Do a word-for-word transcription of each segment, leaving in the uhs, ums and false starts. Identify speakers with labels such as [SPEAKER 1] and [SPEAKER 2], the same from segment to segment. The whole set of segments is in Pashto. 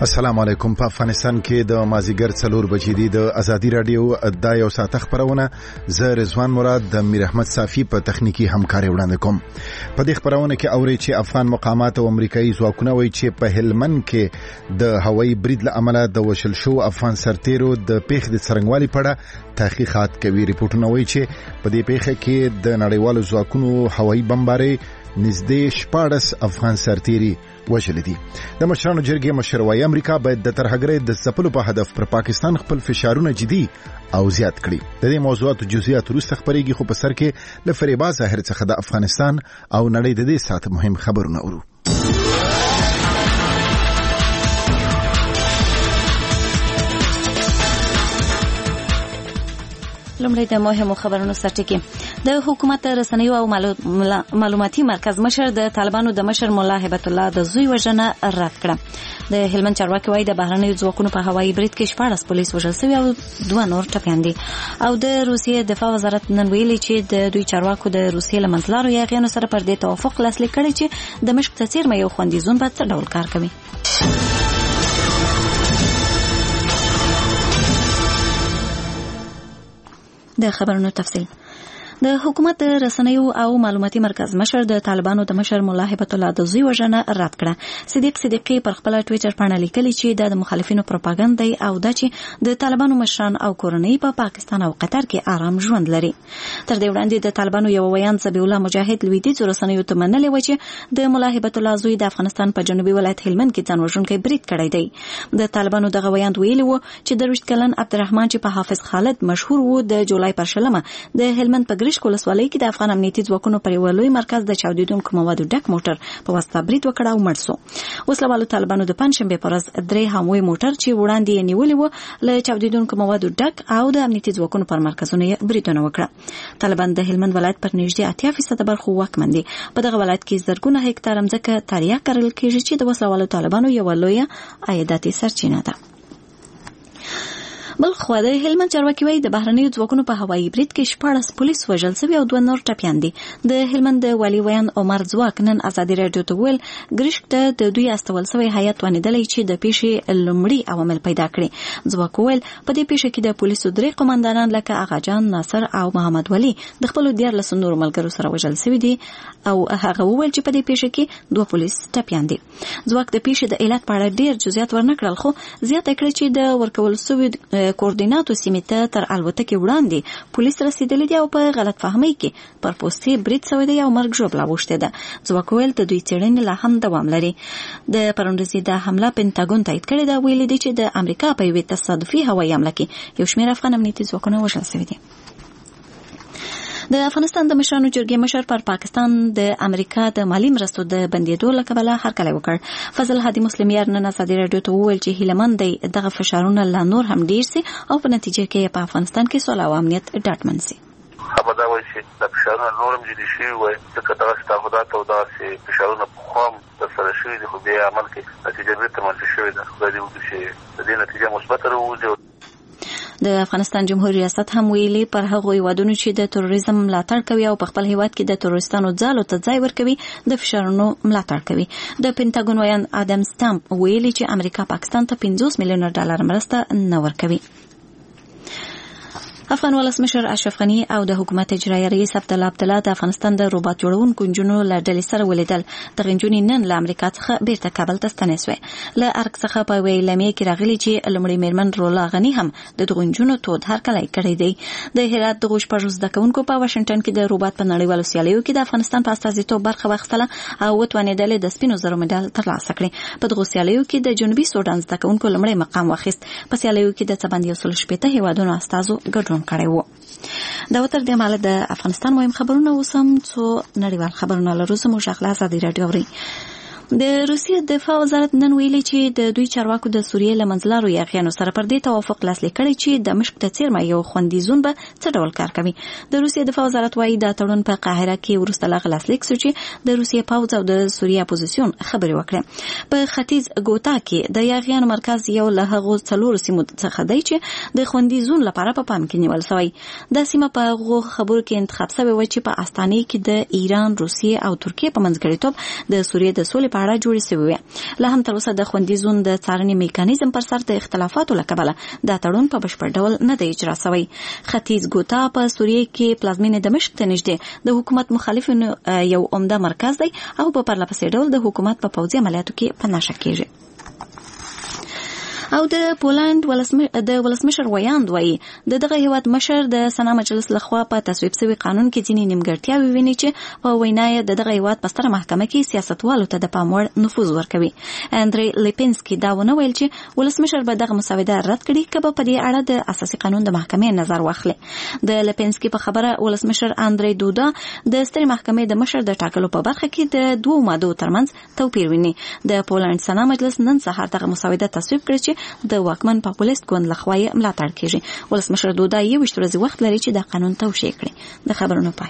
[SPEAKER 1] السلام علیکم. په افغانستان کې د مازیګر څلور بجې دی د ازادي رادیو د یو ساعت خبرونه زه رضوان مراد د میر احمد صافی په تخنیکی همکاري وړاندې کوم. په دې خبرونه کې اوري چې افغان مقامات او امریکایي ځواکونه وایي چې په هلمند کې د هوایي برید له امله د وشل شو افغان سرتیرو د پیښې د څرنګوالي په اړه تحقیقات کوي. ریپورتونه وایي چې په دې پیښه کې د نړیوالو ځواکونو هوایي بمباري نږدې شپاړس افغان سرتیري وژل دي. د مشرانو جرګې مشر وايي امریکا باید د ترهګرۍ د ځپلو په هدف پر پاکستان خپل فشارونه جدي او زیات کړي. د دې موضوعاتو جزئیات وروسته خبرېږي، خو په سر کې له فریبا ظاهر څخه د افغانستان او نړۍ د دې ساعت مهم خبرونه اورو.
[SPEAKER 2] لومړی د مهمو خبرونو سرټکی. د حکومت رسنیو او معلوماتي مرکز مشر د طالبانو د مشر مولا هبت الله د زوی وژنه رد کړه. د هلمند چارواکي وايي د بهرنیو ځواکونو په هوایي برید کې شپاړس پولیس وژل شوي او دوه نور ټپیان دي. او د روسیې دفاع وزارت نن ویلي چې د دوی چارواکو د روسیې له منځلارو یاغیانو سره پر دې توافق لاسلیک کړی چې د مشق ته څیرمه یو خوندیزون به څه ډول کار کوي. د خبرونو تفصیل. د حکومت رسنیو او معلوماتي مرکز مشر د طالبانو د مشر مولا هبت الله د زوی وژنه رد کړه. صدیق صدیقی پر خپل ټوئیټر باندې لیکلي چې د مخالفینو پروپاګاندا دی او د چې د طالبانو مشران او کورنۍ په پا پاکستان او قطر کې آرام ژوند لري. تر دې وړاندې د طالبانو یو ویان ذبیح الله مجاهد لویدیځ رسنیو ته منلي و چې د مولا هبت الله زوی د افغانستان په جنوبي ولایت هلمند کې ځان وژونکی برید کړی دی. د طالبانو دغه ویان ویلي و چې د روشت کلن عبدالرحمن چې په حافظ خالد مشهور و د جولای پر شلمه د هلمند په ګریش ولسوالۍ کې د افغان امنیتي ځواکونو پر یو لوی مرکز د چاودیدونکو موادو ډک موټر په واسطه برید وکړ او مړ شو. وسلوالو طالبانو د پنځشنبه پر ورځ درې هموي موټر چې وړاندې یې نیولې و له چاودیدونکو موادو ډک او د امنیتي ځواکونو پر مرکزونو یې بریدونه وکړه. طالبان د هلمند ولایت پر نږدې اتیا فیصد برخو واکمن دي. په دغه ولایت کې زرګونه هکتار ځمکه تاریخ کرل کېږي چې د وسلوالو طالبانو یو لوی عایداتي سرچینه ده. بل خو د هلمند چارواکي وايي د بهرنیو ځواکونو په هوایي برید کې شپاړس پولیس وژل شوي او دوه نور ټپیان دي. د هلمند والي ویان عمر ځواک نن ازادي رادیو ته ویل ګریشک ته د دوی استول شوی هیات ونیدلی چې د پیښې لومړي عوامل پیدا کړي. ځواک ویل په دې پیښه کې د پولیسو درې قومندانان لکه اغاجان ناصر او محمد ولی د خپل دیارلس نور ملګرو سره وژل شوي دي او هغه ویل چې په دې پیښه کې دوه پولیس ټپیان دي. ځواک د پیښې د علت په اړه ډیر جزئیات ورنکړل، خو زیاته کړې چې د ورکول شوی کوردیناتو سیمې ته تر الوتکې وړاندې پولیس رسیدلي دي او په غلط فهمۍ کې پر پوستې برید شوی دی او مرګ ژوبله اوښتې ده. ځواک ویل د دوی څېړنې لا هم دوام لري. د پرون ورځې د حمله پینټاګون تایید کړې ده. ویلي دي چې د امریکا په یوې تصادفي هوایي حمله کې یو شمېر افغان امنیتي ځواکونه وژل شوي دي. د افغانستان د مشرانو جرګې مشر پر پاکستان د امریکا د مالی مرستو د بندیدو له کبله هرکلی وکړ. فضل هادي مسلمیار نن ازادي رادیو ته وویل چې هیله مند دی دغه فشارونه لا نور هم ډیر سي او په نتیجه کې په افغانستان کې سوله او امنیت ډاډمن سي.
[SPEAKER 3] خبردار وایي چې د فشارونه نور هم جدي شوي وای ځکه دغه تعهدات او داسې فشارونه پخوا هم ترسره شوي دي، خو بیا عمل کې نتیجه بیرته منفي شوې ده. خدای دې وکړي چې د دې نتیجه مثبته راووځي.
[SPEAKER 2] د افغانستان جمهوریت ریاست هم ویلي پر هغو هیوادونو چې د تروریزم ملاتړ کوي او په خپل هیواد کې د تروریستانو ځالو ته ځای ورکوي د فشارونو ملاتړ کوي. د پینټاګون ویان ادم سټامپ ویلي چې امریکا پاکستان ته پنځوس میلیونه ډالر مرسته نه ورکوي. افغان ولسمشر اشرف غنی او د حکومت اجرایي رئیس عبدالله عبدالله د افغانستان د روباټ جوړونکو نجونو له ډلې سره ولیدل. دغه نجونې نن له امریکا څخه بیرته کابل ته ستنې شوې. له ارګ څخه په یوې اعلامیې کې راغلي چې لومړۍ میرمن رولا غنی هم د دغو نجونو تود هرکلی کړی دی. د هرات دغو شپږو زده کوونکو په واشنګټن کې د روباټ په نړیوالو سیالیو کې د افغانستان په استازیتوب برخه واخیستله او وتوانېدلې د سپینو زرو مډال ترلاسه کړي. په دغو سیالیو کې د جنوبي سودان زده کوونکو لومړی مقام واخیست. په سیالیو کې د څه باندې یو سل شپېته هیوادونو استازو ګډون کړی و. دا وتر د مال د افغانستان مهم خبرونه وسم څو نړیوال خبرونه لرو. زموږ اخلاص ازادي رادیو اوري. د روسیې دفاع وزارت نن ویلي چې د دوی چارواکو د سوریې له منځلارو یاغیانو سره پر دې توافق لاسلیک کړی چې د مشق ته څیرمه یو خوندیزون به څه ډول کار کوي. د روسیې دفاع وزارت وايي دا تړون په قاهره کې وروسته لا لاسلیک شو چې د روسیې پوځ او د سوریې اپوزیسیون خبرې وکړې. په ختیځ ګوتا کې د یاغیانو مرکز یو له هغو څلورو سیمو څخه دی چې د خوندیزون لپاره په پام کې نیول شوی. دا سیمه په هغو خبرو کې انتخاب شوې و چې په استانې کې د ایران، روسیې او ترکیې په منځګړیتوب د سوریې د سولې په اړه جوړې شوې وې. لا هم تر اوسه د خوندي زون د څارنې میکانیزم پر سر د اختلافاتو له کبله دا تړون په بشپړ ډول نه دی اجرا شوی. ختیځ ګوتا په سوریه کې پلازمینې دمشق ته نږدې د حکومت مخالفینو یو عمده مرکز دی او په پرله پسې ډول د حکومت په پوځي عملیاتو کې په نښه کېږي. او د پولند د ولسمشر ویاند وایي د دغه هیواد مشر د سنا مجلس لخوا په تصویب شوی قانون کې ځینې نیمګړتیاوې ویني چې په وینا یې د دغه هیواد په ستره محکمه کې سیاستوالو ته د پام وړ نفوذ ورکوي. اندری لیپینسکي دا ونه ویل چې ولسمشر به دغه مسوده رد کړي که به په دې اړه د اساسي قانون د محکمې نظر واخلي. د لیپینسکي په خبره ولسمشر اندری دودا د سترې محکمې د مشر د ټاکلو په برخه کې د دوو مادو ترمنځ توپیر ویني. د پولند سنا مجلس نن سهار دغه مسوده تصویب کړي چې د واکمن پاپولیست ګوند لخوا یې ملاتړ کیږي. ولسمشر دودا یې ویشت ورځې وخت لري چې دا قانون توشیح کړي. د خبرونو پای.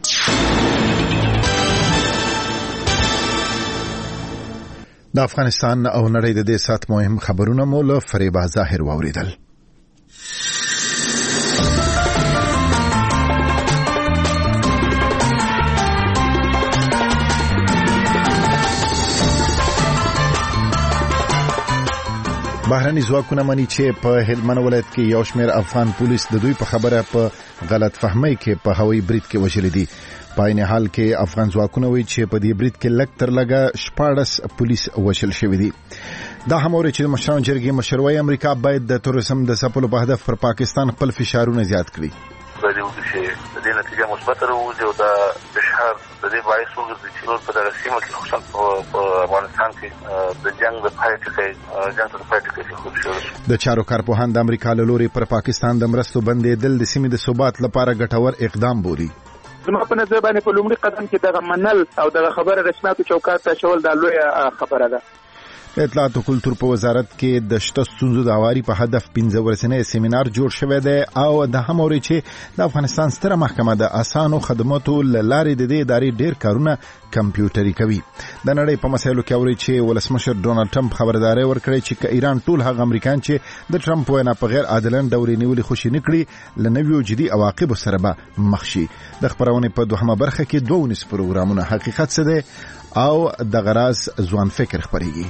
[SPEAKER 1] د افغانستان او نړۍ د دې سات مهم خبرونه مو له فریبا ظاهر واوریدل. بهرني ځواکونه مني چې په هلمند ولایت کې یو شمېر افغان پولیس د دوی په خبره په غلط فهمۍ کې په هوایي برید کې وژل دي. په عین حال کې افغان ځواکونه وایي چې په دې برید کې لږ تر لږه شپاړس پولیس وژل شوي دي. دا هم اوري چې مشران جرګې مشروع امریکا باید د تروریزم د ځپلو په هدف پر پاکستان خپل فشارونه زیات کړي.
[SPEAKER 3] د دې چې د دې نتیجه مثبت راوځي او د بشهر د دې باعث وګرځي چې نور په دغه سیمه کې خصوصا په افغانستان کې د جنگ د پای ټکی جنگ د پای ټکی خو شو. د
[SPEAKER 1] چارو کارپوهان د امریکا له لوري پر پاکستان د مرستو بندېدل د سیمې د ثبات لپاره ګټور اقدام بولي.
[SPEAKER 4] زما په نظر باندې په لومړي قدم کې دغه منل او دغه خبره رسمیاتو چوکاټ ته شول د لوی خبره ده.
[SPEAKER 1] اطلاعات او کلتور په وزارت کې د شته ستونزو د اواري په هدف پنځه ورځنی سیمینار جوړ شوی دی او د هم اوري چې د افغانستان ستره محکمه د اسانو خدماتو لارې د دې ادارې ډیر کارونه کمپیوټري کوي. د نړۍ په مسایلو کې اوري چې ولسمشر ډونالد ټرمپ خبرداري ورکړي چې که ایران ټول هغه امریکایان چې د ټرمپ وینا په غیر عادلانه ډول نیولې خوشي نکړي لنویو جدي عواقب سره به مخ شي. د خبرونه په دوهمه برخه کې دوه ونیس پروګرامونه حقیقت څه دی او د غراز ځوان فکر خبريږي.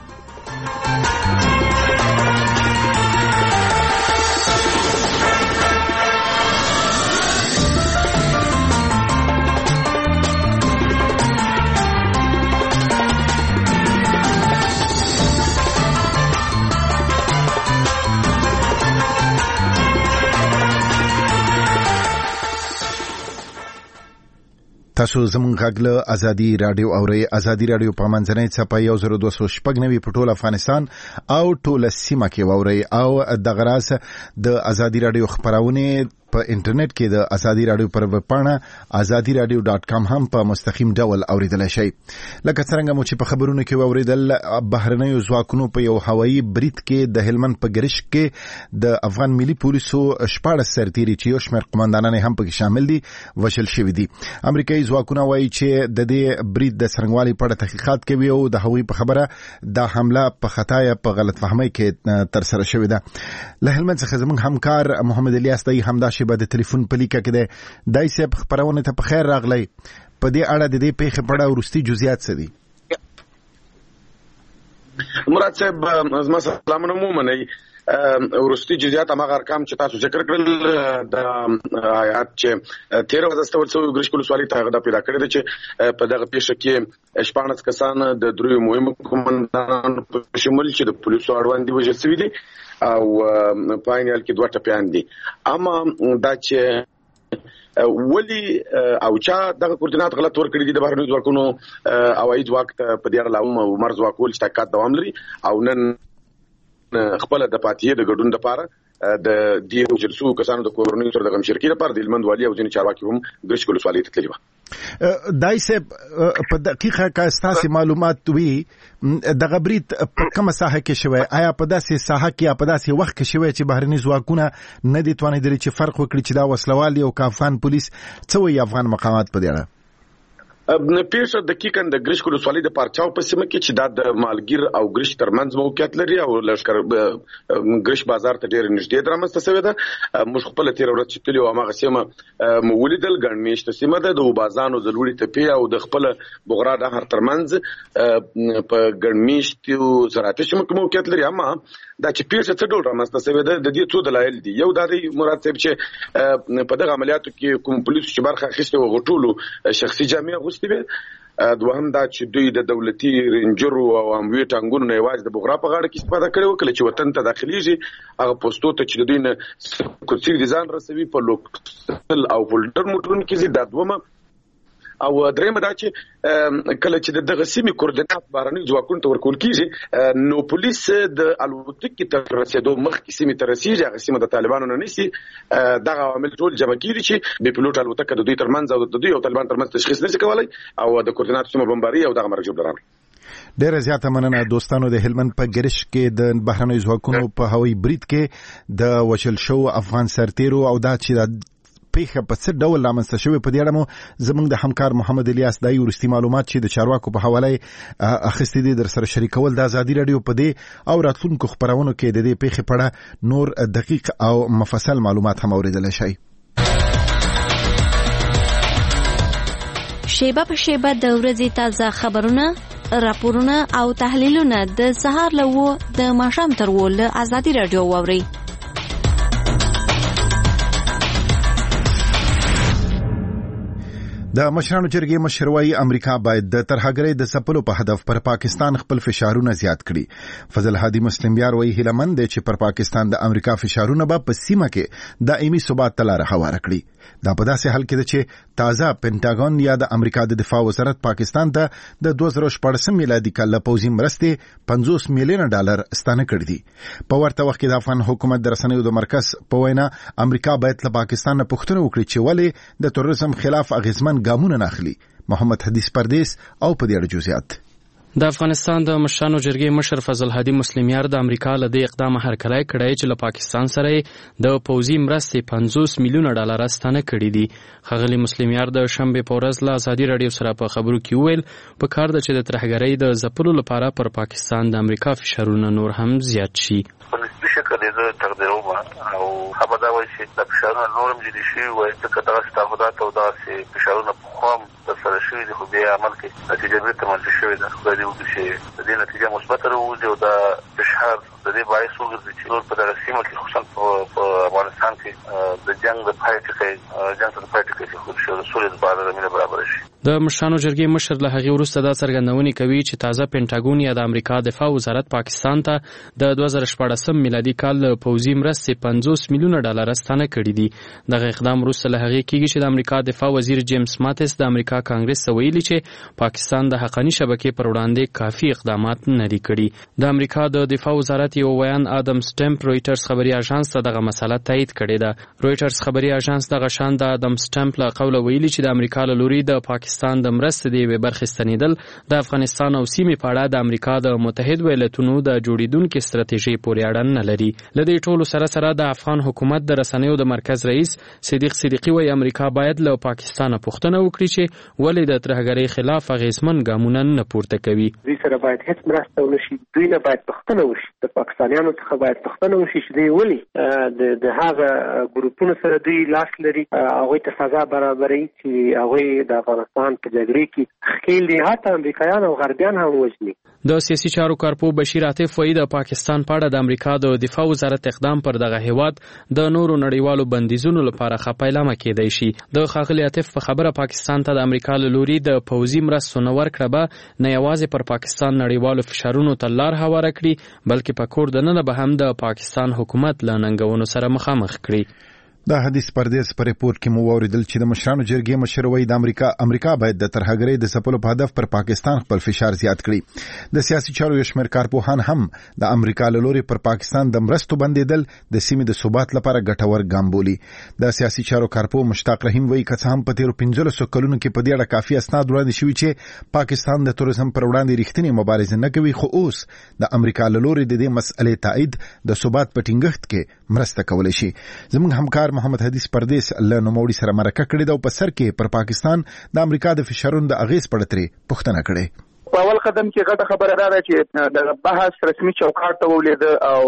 [SPEAKER 1] تاسو زموږ غږ له ازادي رادیو اورئ. ازادي رادیو په منځنۍ څپه یو زر دوه سوه شپږ نوي په ټول افغانستان او ټول سیمه کې واورئ او د غراس د ازادي رادیو خبرونه په انټرنیټ کې د ازادي رادیو پر ویب پاڼه ازادي رادیو ډاټ کام هم په مستقیم ډول اوریدل شي. لکه څنګه مو چې په خبرونو کې اوریدل بهرنیو ځواکونو په یو هوایي برید کې د هلمند په ګرشک کې د افغان ملي پولیسو شپاړس سرتیري چې یو شمېر قومندانان هم پکې شامل دي وژل شوي دي. امریکایي ځواکونه وایي چې د دې برید د څرنګوالي په اړه تحقیقات کوي او د هوایي په خبره د حمله په خطا یا په غلط فهمۍ کې تر سره شوې ده. له هلمند څخه زموږ همکار محمد الیاس دی همدا شی د ټلیفون په لیکه کې ده. دای صاحب خبرونه ته په خیر راغلی. په دې اړه د دې پیښې په اړه ورستي جزئیات څه دي؟
[SPEAKER 5] مراد صاحب زما سلامونه مو منئ. ورستي جزئیات هغه ارقام چې تاسو ذکر کړل د آیات چې تیر ورځ ورڅو ګرشک ولسوالۍ ته غدا پیدا کړی دی چې په دغه پیښه کې شپاړس کسان د دریو مهمو قومندانانو په شمول چې د پولیسو اړوند دي وژل شوي دي او پاینل کې دوه ټپیان دي. اما دا چې ولی او چا دغه کوردینات غلط ورکړي دي د بهرنیو ځواکونو او اې ځواک په دې اړه لاوم عمر ځواکول چې تاکات دوام لري او نن خپل د پاتې د ګډون لپاره د دې جلسو کسانو د کورونی سره د غمشرکی لپاره د هلمند والي او ځینې چارواکي هم ګرشک ولسوالۍ ته تللي وو.
[SPEAKER 1] دای صاحب په دقیقه کې ستاسو معلومات وي د غبرید په کومه ساحه کې شوی؟ آیا په داسې ساحه کې یا په داسې وخت کې شوی چې بهرني ځواکونه نه دي توانیدل چې فرق وکړي چې دا وسلوال او افغان پولیس څه وایي افغان مقامات په دې اړه؟
[SPEAKER 5] پیښه دقیقاً د ګرشک ولسوالۍ د پارچاو په سیمه کې چې دا د مالګیر او ګرشک ترمنځ موقعیت لري او لشکر ګرشک بازار ته ډېر نږدې درمسته شوی ده. موږ خپل تیر ورځ چې تلو هغه سیمه مولیدل ګڼ میشته سیمه ده د وبازانو د لوړې تپې او د خپل بغرا د هر ترمنځ په ګڼ میشتو زراعتي سیمه کې موقعیت لري. اما دا چې پیښه څه ډول رامنځته شوی ده د دې څو دلایل دي. یو دا دی مراد صاحب چې په دغه عملیاتو کې کوم پولیس چې برخه اخیسته و غټولو شخصي جامې دوهم دا چې دوی د دولتي رینجرو او اموي ټانګونو نه یوازې د بغرا په غاړه کې استفاده کړې وکړه چې وطن ته داخليږي هغه پوسټو ته چې دوی نه کوڅې ډیزاین رسوي په لوکل او فولډر موټرونو کې دا دومره او درېمه دا چې کله چې دغه سیمې کوردینات بهرني ځواکونو ته ورکول کیږي نو پولیس د الوتکې تر رسیدو مخکې سیمې ته رسیږي هغه سیمه د طالبانو نه نشي دغه عوامل ټول جمع کیږي چې د پیلوټ الوتکه د دوی ترمنځ او د دوی او طالبان ترمنځ تشخیص نشي کولای او د کوردینات سیمه بمباري او دغه مرجو درانه.
[SPEAKER 1] ډېر زیاته مننه دوستانو. د هلمند په ګرشک کې د بهرني ځواکونو په هوایي برید کې د وشل شو افغان سرتیرو او دا چې پیښه په څه ډول رامنځته شوې په دې اړه مو زموږ د همکار محمد الیاس دای ورستي معلومات چې د چارواکو په حواله اخیستې دي در سره شریکول د ازادي رادیو په دې او راتلونکو خبرونو کې د دې پیښې په اړه نور دقیق او مفصل معلومات هم اوریدل شي.
[SPEAKER 2] شیبه په شیبه د ورځې تازه خبرونه، راپورونه او تحلیلونه د سهار له و د ماښام تر و له ازادي رادیو واوري.
[SPEAKER 1] د مشرانو جرګې مشر وايي امریکا باید د ترهګرۍ د ځپلو په هدف پر پاکستان خپل فشارونه زیات کړي. فضل هادي مسلم یار وايي هیلمند چې پر پاکستان د امریکا فشارونه به په سیمه کې دایمي ثبات ته لار هواره کړي. دا په داسې حال کې چې تازه پینټاګون یا د امریکا د دفاع وزارت پاکستان ته د دوه زره شپږ میلادي کال پوځي مرستې پنځوس میلیون ډالر ستانه کړې دي. په ورته وخت کې د افغان حکومت د رسنیو د مرکز په وینا امریکا باید له پاکستان نه پوښتنه وکړي چې ولې د تروریزم خلاف اغیزمن ګامونه نه اخلي. محمد حدیث پردیس او په دې اړه جزئیات.
[SPEAKER 6] د افغانستان د مشرانو جرګې مشر فضل هادي مسلم یار د امریکا له دې اقدام هرکلی کړی چې له پاکستان سره د پوځي مرستې پنځوس میلیون ډالر ستانه کړي دي. ښاغلي مسلم یار د شنبې په ورځ له ازادي رادیو سره په خبرو کې وویل په کار ده چې د ترهګرۍ د ځپلو لپاره پر پاکستان د امریکا فشارونه نور هم زیات شي.
[SPEAKER 3] په نسبي شکل یې زه تقدیروم او هغه دا وایي چې د فشارونه نور هم جدي شوي وایي ځکه دغسې تعهدات او دغسې فشارونه پخوا هم ترسره شوي دي خو بیا عمل کې نتیجه بېرته منفي شوې ده. خدای دې وکړي چې د دې نتیجه مثبته راووځي او دا فشار د دې باعث وګرځي چې نور په دغه سیمه کې خصوصا په افغانستان کې د جنګ د پای ټکی جنګ ته د پای ټکی ایښودل شي او د سولې لپاره زمینه برابره شي.
[SPEAKER 6] د مشرانو جرګې مشر له هغې وروسته دا څرګندونې کوي چې تازه پینټاګون یا د امریکا دفاع وزارت پاکستان ته د دوه زره شپاړسم میلادي کال له پوځي مرستې پنځوس میلیونه ډالر ستانه کړي دي. دغه اقدام وروسته له هغې کېږي چې د امریکا دفاع وزیر جیمز ماتس د امریکا کانګرس ته ویلي چې پاکستان د حقاني شبکې پر وړاندې کافي اقدامات نه دي کړي. د امریکا د دفاع وزارت یو ویان آدم سټمپ رویټرز خبري اژانس ته دغه مسله تایید کړې ده. رویټرز خبري اژانس دغه شان د آدم سټمپ له قوله ویلي چې د امریکا له لوري د پاکستان د مرستې د یوې برخې ستنېدل د افغانستان او سیمې په اړه د امریکا د متحد ایالتونو د جوړېدونکې ستراتیژۍ پورې اړه نه لري. له دې ټولو سره سره د افغان حکومت د رسنیو د مرکز رئیس صدیق صدیقي وايي امریکا باید له پاکستان پوښتنه وکړي چې ولې د ترهګرۍ خلاف اغیزمن ګامونه نه پورته کوي.
[SPEAKER 7] دوی سره باید هیڅ مرسته ونشي. دوی نه باید پوښتنه وشي. د پاکستانیانو څخه باید پوښتنه وشي چې دوی ولې د هغه ګروپونو سره دوی لاس لري هغوی ته سزا برابروي چې هغوی د افغانستان په جګړې کې ښکیل دي حتی امریکایان او غربیان هم وژني.
[SPEAKER 6] د سیاسي چارو کارپو بشیر عاطف وايي د پاکستان په اړه د امریکا د دفاع وزارت اقدام پر دغه هیواد د نورو نړیوالو بندیزونو لپاره خپایلامه کېدای شي. د ښاغلي عاطف په خبره پاکستان ته د امریکا له لوري د پوځي مرستو نه ورکړه به نه یوازې پر پاکستان نړیوالو فشارونو ته لار هواره کړي بلکې په کور دننه به هم د پاکستان حکومت له ننګونو سره مخامخ کړي.
[SPEAKER 1] دا حدیث پردیس پر ریپورت کې مو اوریدل چې د مشرانو جرګې مشر وایي د امریکا امریکا باید د ترهګرۍ د ځپلو په هدف پر پاکستان خپل فشار زیات کړي. د سیاسي چارو یو شمېر کارپوهان هم د امریکا له لوري پر پاکستان د مرستو بندېدل د سیمې د ثبات لپاره ګټور ګام بولي. د سیاسي چارو کارپو مشتاق رحیم وایي که څه هم په تیرو پنځلسو کلونو کې په دې اړه کافي اسناد وړاندې شوي چې پاکستان د تروریزم پر وړاندې رښتینې مبارزه نه کوي خو اوس د امریکا له لوري د دې مسئلې تایید د ثبات په ټینګښت کې مرسته کولی شي. زموږ همکار خبر محمد حدیث پردیس له نوموړي سره مرکه کړې ده او په سر کې پر پاکستان د امریکا د فشارونو د اغیز په اړه ترې پوښتنه کړې.
[SPEAKER 4] په اول قدم کې غټه خبره ده چې د بحث رسمي چوکاټ ته ولید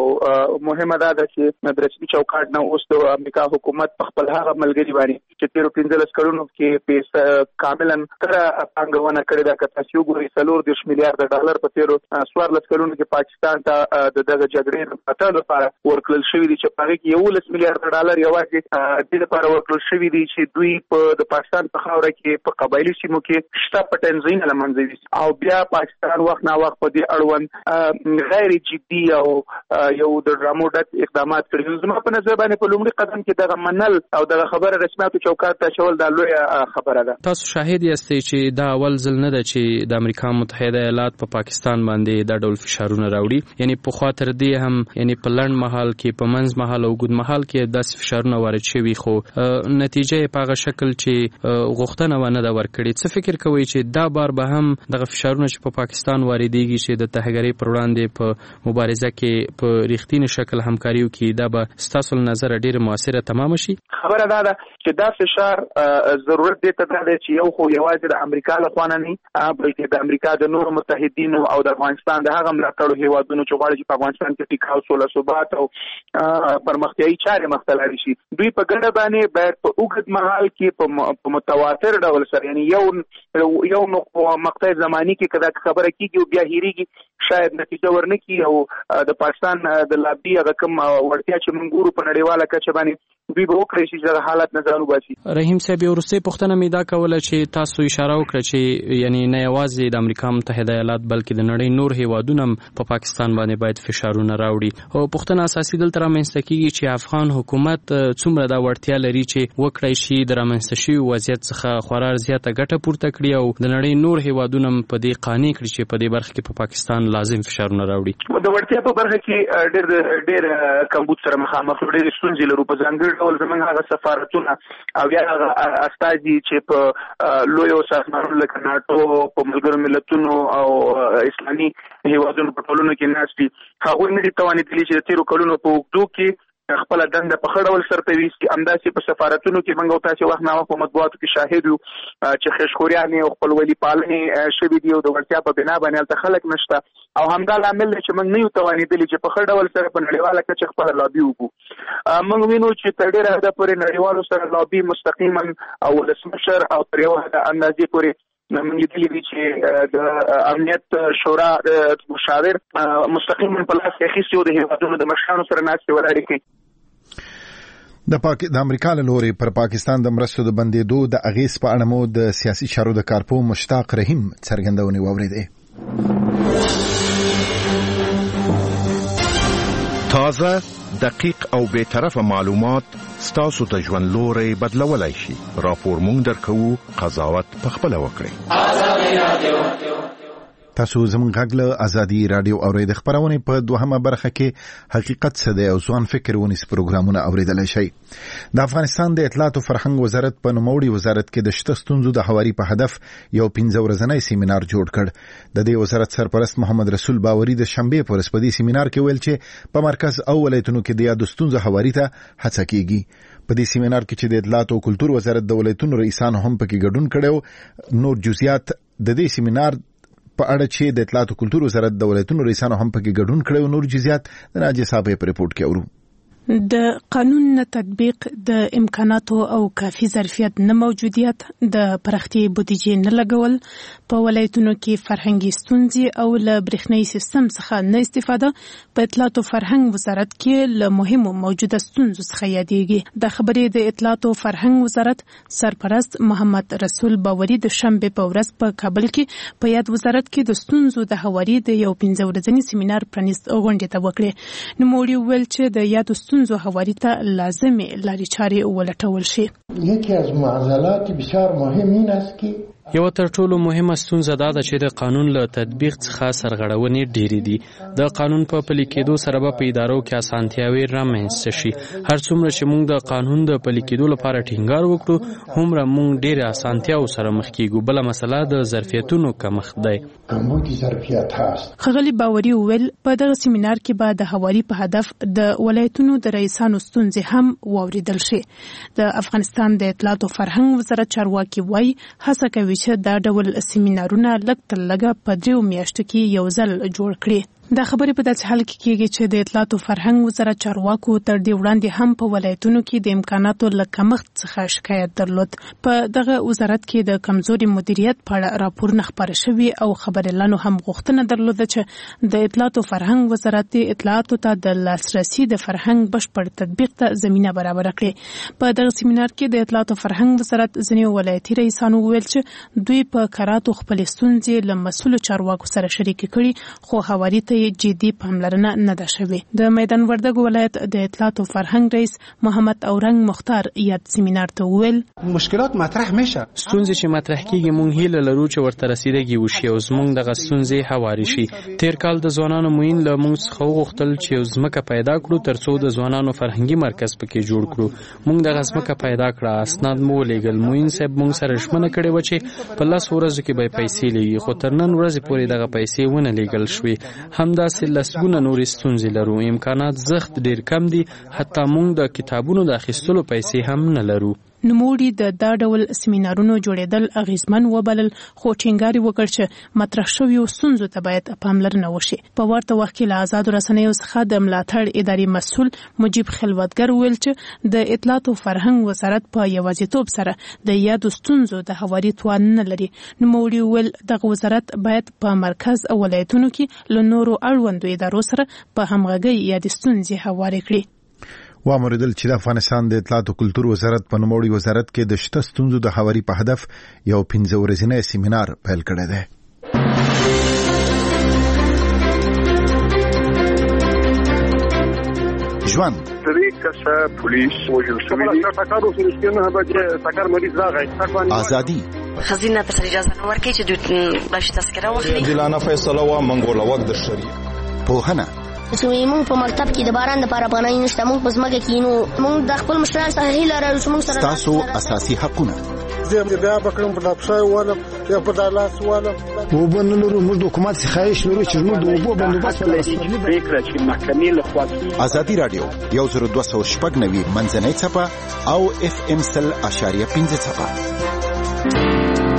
[SPEAKER 4] او مهمه ده چې د رسمي چوکاټ نه اوس د امریکا حکومت په خپل هغه ملګری باندې چې تیر پنځلس کلونو کې پیسې کاملا تر پانګونه کړې ده که تاسو وګورئ څلور دېرش میلیارډ ډالر په تیر څوارلس کلونو کې پاکستان ته د دغه جګړې په اتلو لپاره ورکړل شوی دي چې په هغه کې یولس میلیارډ ډالر یوازې د لپاره ورکړل شوی دي چې دوی په د پاکستان په خاوره کې په قبایلی سیمو کې شته پټنځین لمنځوي او بیا پاکستان وخت نا وخت په دې اړوند غیر جدي او یو د ډرامو ډک اقدامات کړي. زما په نظر باندې په لومړي قدم کې دغه منل او دغه خبره رسمیاتو چوکاټ ته شول د لوی خبره ده.
[SPEAKER 6] تاسو شاهد یاستئ چې دا اول ځل نه ده چې د امریکا متحده ایالات په پاکستان باندې د ډول فشارونه راوړي، یعنی په خاطر دې هم یعنی په لړن محل کې په منځ محل او ګود محل کې داسې فشارونه وارد شوي، خو نتیجه په هغه شکل چې غوښتنه ونه ده ورکړي. څه فکر کوئ چې دا بار به هم دغه فشارونه چې په پاکستان واردېږي چې د تهګرۍ پر وړاندې په مبارزه کې په ریښتینی شکل همکاري وکړي، دا به ستاسو له نظره ډېره مؤثره تمامه شي؟
[SPEAKER 4] خبره دا ده چې دا فشار ضرورت دې ته دی چې یو خو یوازې د امریکا لخوا نه نه بلکې د امریکا د نورو متحدینو او د افغانستان د هغه ملاتړو هیوادونو چې غواړي چې په افغانستان کې ټیکاو سوله ثبات او پرمختیایي چارې مخته لاړې شي، دوی په ګډه باندې باید په اوږد مهال کې په متواتر ډول سره یعنی یو یو مقطع زماني کې کدا خبره کیږي او بیا هېریږي شاید نتیجه ورنکړي او د پاکستان د لابي هغه کوم وړتیا چې موږ ګورو په نړیواله کچه باندې دوی به وکړي چې د حالت نه ځان وباسي.
[SPEAKER 6] رحیم صاحب یو وروستۍ پوښتنه مې دا کوله چې تاسو اشاره وکړه چې یعنی نه یوازې د امریکا متحده ایالات بلکې د نړۍ نور هیوادونه هم په پاکستان باندې باید فشارونه راوړي، او پوښتنه اساسي دلته رامنځته کیږي چې افغان حکومت څومره دا وړتیا لري چې وکړی شي د رامنځته شوي وضعیت څخه خورا زیاته ګټه پورته کړي او د نړۍ نور هیوادونه هم په دې قانع کړي چې په دې برخه کې په پاکستان لازم فشارونه راوړي.
[SPEAKER 4] د وړتیا په برخه کې ډېر ډېر کمبود سره مخامخ ډېر ستونزې لرو. په ځانګړي ډول زموږ هغه سفارتونه او یا هغه استازي چې په لویو سازمانونو لکه ناټو، په ملګرو ملتونو او اسلامي هیوادونو په ټولنو کې ناست دي، هغوی نه دي توانېدلي چې د تېرو کلونو په اوږدو کې خپل دنده په خړ ډول سرته ویستي. همداسې په سفارتونو کې موږ او تاسو وخت نه وخت په مطبوعاتو کې شاهد یو چې خشخوریانې او خپلولي پالنې شوي دي او د وړتیا په بنا باندې هلته خلک نشته، او همدا لامل دی چې موږ نه یو توانېدلي چې په خړ ډول سره په نړیواله کچه خپله لابي وکړو. موږ وینو چې تر ډېره حده پورې نړیوالو سره لابي مستقیما او ولسمشر او تر یو حده اندازې پورې موږ لیدلي دي چې د امنیت شورا مشاور مستقیما په لاس کې اخیستي او د هیوادونو د مشرانو سره ناستې ولاړې کوي.
[SPEAKER 1] د پاک د امریکا له لوري پر پاکستان د مرستو د بندېدو د اغیز په اړه مو د سیاسي چارو د کارپو مشتاق رحیم څرګندونې واورېدې.
[SPEAKER 8] تازه، دقیق او بے طرفه معلومات ستاسو ته ژوند لوري بدلولای شي. راپور مونږ درکو، قضاوت پخپله وکړئ. آزادي رادیو.
[SPEAKER 1] تاسو زموږ غږ له ازادي رادیو اورئ. د خبرونې په دوهمه برخه کې حقیقت څه دی او ځوان فکر ونیس پروګرامونه اوریدلای شي. د افغانستان د اطلاعات او فرهنګ وزارت په نوموړي وزارت کې د شته ستونزو د هواري په هدف یو پنځه ورځنی سیمینار جوړ کړ. د دې وزارت سرپرست محمد رسول باوري د شنبه په ورځ په دې سیمینار کې ویل چې په مرکز او ولایتونو کې د یادو ستونزو هواري ته هڅه کیږي. په دې سیمینار کې چې د اطلاعات او کلتور وزارت د ولایتونو رئیسانو هم پکې ګډون کړو. نور جزئیات د دې سیمینار په اړه چې د اطلاعات او کلتور وزارت د ولایتونو رئیسانو هم پکې ګډون کړو. نور جزئیات د ناجی صاحب په ریپورت کې اورو.
[SPEAKER 9] د قانون نه تطبیق، د امکاناتو او کافي ظرفیت نه موجودیت، د پراختیا بودیجې نه لګول، په ولایتونو کې فرهنګي ستونزې او له برېښنايي سیستم څخه نه استفاده په اطلاعات او فرهنګ وزارت کې له مهمو موجوده ستونزو څخه یادېږي. د خبرې د اطلاعات او فرهنګ وزارت سرپرست محمد رسول باوري د شنبه په ورځ په کابل کې په یاد وزارت کې د ستونزو د هواري د یو پنځه ورځني سیمینار پرانیست غونډې ته وکړې. نوموړي وویل چې د یادو ستونزو هواری ته لازمه لارې چارې ولټول شي.
[SPEAKER 10] یکی از معضلات بسیار مهم این است که
[SPEAKER 6] یو تر ټولو مهمه ستونزه دا ده چې د قانون له تطبیق څخه سرغړونې ډېرې دي. د قانون په پلي کېدو سره به په ادارو کې اسانتیاوې رامنځته شي. هر څومره چې موږ د قانون د پلي کېدو لپاره ټینګار وکړو هومره موږ ډېرې اسانتیاو سره مخ کېږو. بله مسله د ظرفیتونو کمښت دی.
[SPEAKER 9] ښاغلي باوري وویل په دغه سیمینار کې به د هواري په هدف د ولایتونو د رئیسانو ستونزې هم واوریدل شي. د افغانستان د اطلاعات او فرهنګ وزارت چارواکي وایي هڅه کوي چې دا ډول سیمینارونه لږ تر لږه په دریو میاشتو کې یو ځل جوړ کړي. دا خبرې په داسې حال کې کېږي چې د اطلاعات او فرهنګ وزارت چارواکو تر دې وړاندې هم په ولایتونو کې د امکاناتو له کمښت څخه شکایت درلود. په دغه وزارت کې د کمزوري مدیریت په اړه راپورونه خپاره شوي او خبريالانو هم غوښتنه درلوده چې د اطلاعات او فرهنګ وزارت اطلاعاتو ته د لاسرسي د فرهنګ بشپړ تطبیق ته زمینه برابر کړي. په دغه سیمینار کې د اطلاعات او فرهنګ وزارت ځینې ولایتي رئیسانو وویل چې دوی په کراتو خپل ستونزې له مسؤلو چارواکو سره شریک کړي خو هواري ته جدي پاملرنه نه ده شوې. د میدان وردګ ولایت د اطلاعات او فرهنګ رئیس محمد اورنګ مختار یاد سیمینار ته وویل
[SPEAKER 10] مشکلات مطرح میشه.
[SPEAKER 6] ستونزې چې مطرح کیږي مونږ هیله لرو چې ورته رسیدګي وشي او زمونږ دغه ستونزې هواري شي. تیر کال د ځوانانو موین له مونږ څخه وغوښتل چې یو ځمکه پیدا کړو ترڅو د ځوانانو فرهنګي مرکز پکې جوړ کړو. مونږ دغه ځمکه پیدا کړه، اسناد مو ولېږل. موین صاحب مونږ سره ژمنه کړې و چې په لس ورځو کې به پیسې لېږي خو تر نن ورځې پورې دغه پیسې ونه لېږل شوې. همداسې لسګونه نورې ستونزې لرو. امکانات زښت ډېر کم دي، حتی موږ د کتابونو د اخیستلو پیسې هم نه لرو.
[SPEAKER 9] نوموړي د دا ډول سیمینارونو جوړېدل اغیزمن وبلل خو ټینګار وکړ چې مطرح شویو ستونزو ته باید پاملرنه وشي. په ورته وخت کې له آزادو رسنیو څخه د ملاتړ اداري مسؤل مجيب خلوتګر ویل چې د اطلاعات او فرهنګ وزارت په یوازیتوب سره د یادو ستونزو د هواري توان نه لري. نوموړي ویل دغه وزارت باید په مرکز او ولایتونو کې له نورو اړوندو ادارو سره په همغږۍ یادې ستونزې هوارې کړي.
[SPEAKER 1] وامریدل چې د افغانستان د اطلاعات او کلتور وزارت په نوموړي وزارت کې د شته ستونزو د هواري په هدف یو پنځه ورځنی سیمینار پیل کړی دی. ژوند
[SPEAKER 11] درې کسه پولیس وژل شوي دي. ټاکارو سرسکینه به چې ټاکار مریض راغی.
[SPEAKER 1] ازادي
[SPEAKER 12] خزینه ته اجازه نه ورکړي چې دوی باش تذکره واخلي.
[SPEAKER 13] عادلانه فیصله وا منګول وخت د شریعت.
[SPEAKER 1] پوهنه
[SPEAKER 14] زموږ په مکتب کې د باران لپاره پناه نشته. موږ په ځمکه کې نو موږ د خپل مشرانو څخه هیله لرو چې موږ سره
[SPEAKER 1] تاسو اساسي حقونه
[SPEAKER 15] زه بیا بکرم په لپسای ولم یا په دالاس ولم
[SPEAKER 16] وبن لرو موږ د حکومت څخه خواهش لرو چې موږ د اوبو بندوبست
[SPEAKER 4] ولرو. پریکړه چې محکمې له خوا
[SPEAKER 1] ازادي رادیو یو زر دوه سوه شپږ نوي منځنۍ څپه او اف ام سل اشاریه پنځه څپه.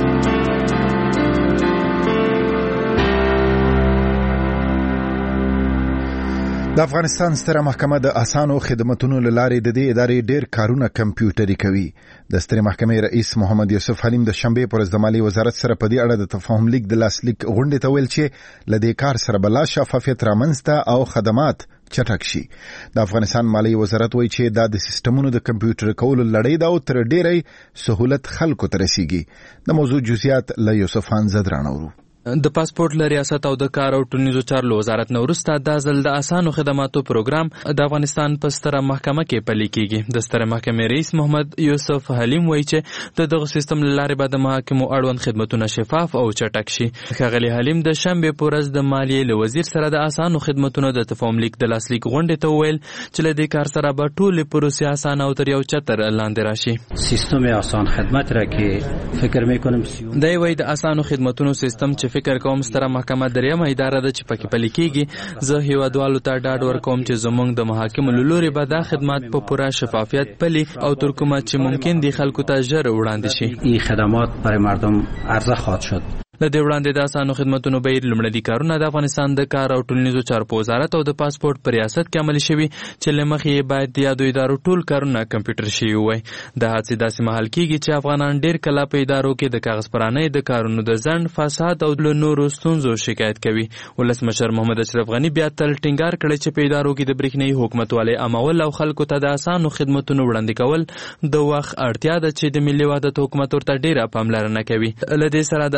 [SPEAKER 1] د افغانستان ستره محکمه د اسانو خدماتو لارې د دې ادارې ډېر کارونه کمپیوټري کوي. د ستره محکمې رئیس محمد یوسف حلیم د شنبې پر ورځ د مالیې وزارت سره په دې اړه د تفاهم لیک د لاسلیک غونډې ته ویل چې له دې کار سره بلا شفافیت رامنځته او خدمات چټک شي. د افغانستان مالیې وزارت وایي چې دا د سیستمونو د کمپیوټر کولو لړۍ دا او تر ډېرې سهولت خلکو ته رسیږي. د موضوع جزئیات له یوسف خان زدرانورو.
[SPEAKER 6] د پاسپورت له ریاست او د کار او ټولنیزو چارو وزارت نو وروسته د ځل د اسانو خدماتو پروګرام د افغانستان په ستره محکمه کې پلي کیږي. د ستره محکمې رئیس محمد یوسف حلیم وایي چې د دغه سیستم لارې به د محاکمو اړوند خدماتونه شفاف او چټک شي. ښاغلي حلیم د شنبې په ورځ د مالیې له وزیر سره د اسانو خدماتو د تفاهم لیک د لاسلیک غونډې ته وویل چې له دې کار سره به ټولې پروسې اسانه او تر یو چتر لاندې راشي.
[SPEAKER 17] سیستم آسان خدمت را که فکر میکنم
[SPEAKER 6] دی وایي د اسانو خدماتو سیستم چې فکر کوم ستره محکمه دریمه اداره ده چې پکې پلي کیږي. زه هیوادوالو ته ډاډ ورکوم چې زموږ د محاکمو له لوري به دا خدمات په پوره شفافیت پلي او تر کومه چې ممکن دي خلکو ته ژر وړاندې شي.
[SPEAKER 17] این خدمات برای مردم عرضه خواهد شد.
[SPEAKER 6] له دې وړاندې د اسانو خدماتو بهیر لومړني کارونه د افغانستان د کار او ټولنیزو چارو په وزارت او د پاسپورت په ریاست کې عملي شوي چې له مخې باید د یادو ادارو ټول کارونه کمپیوټر شوي وای. د حادثې داسې مهال کېږي چې افغانان ډېر کله په ادارو کې د کاغذ پرانۍ د کارونو د ځنډ، فساد او له نورو ستونزو شکایت کوي. ولسمشر محمد اشرف غني بیا تل ټینګار کړی چې په ادارو کې د برېښنایي حکومتولۍ عمول او خلکو ته د اسانو خدماتو وړاندې کول د وخت اړتیا ده چې د ملي وحدت حکومت ورته ډېره پاملرنه کوي. له دې سره د اسانو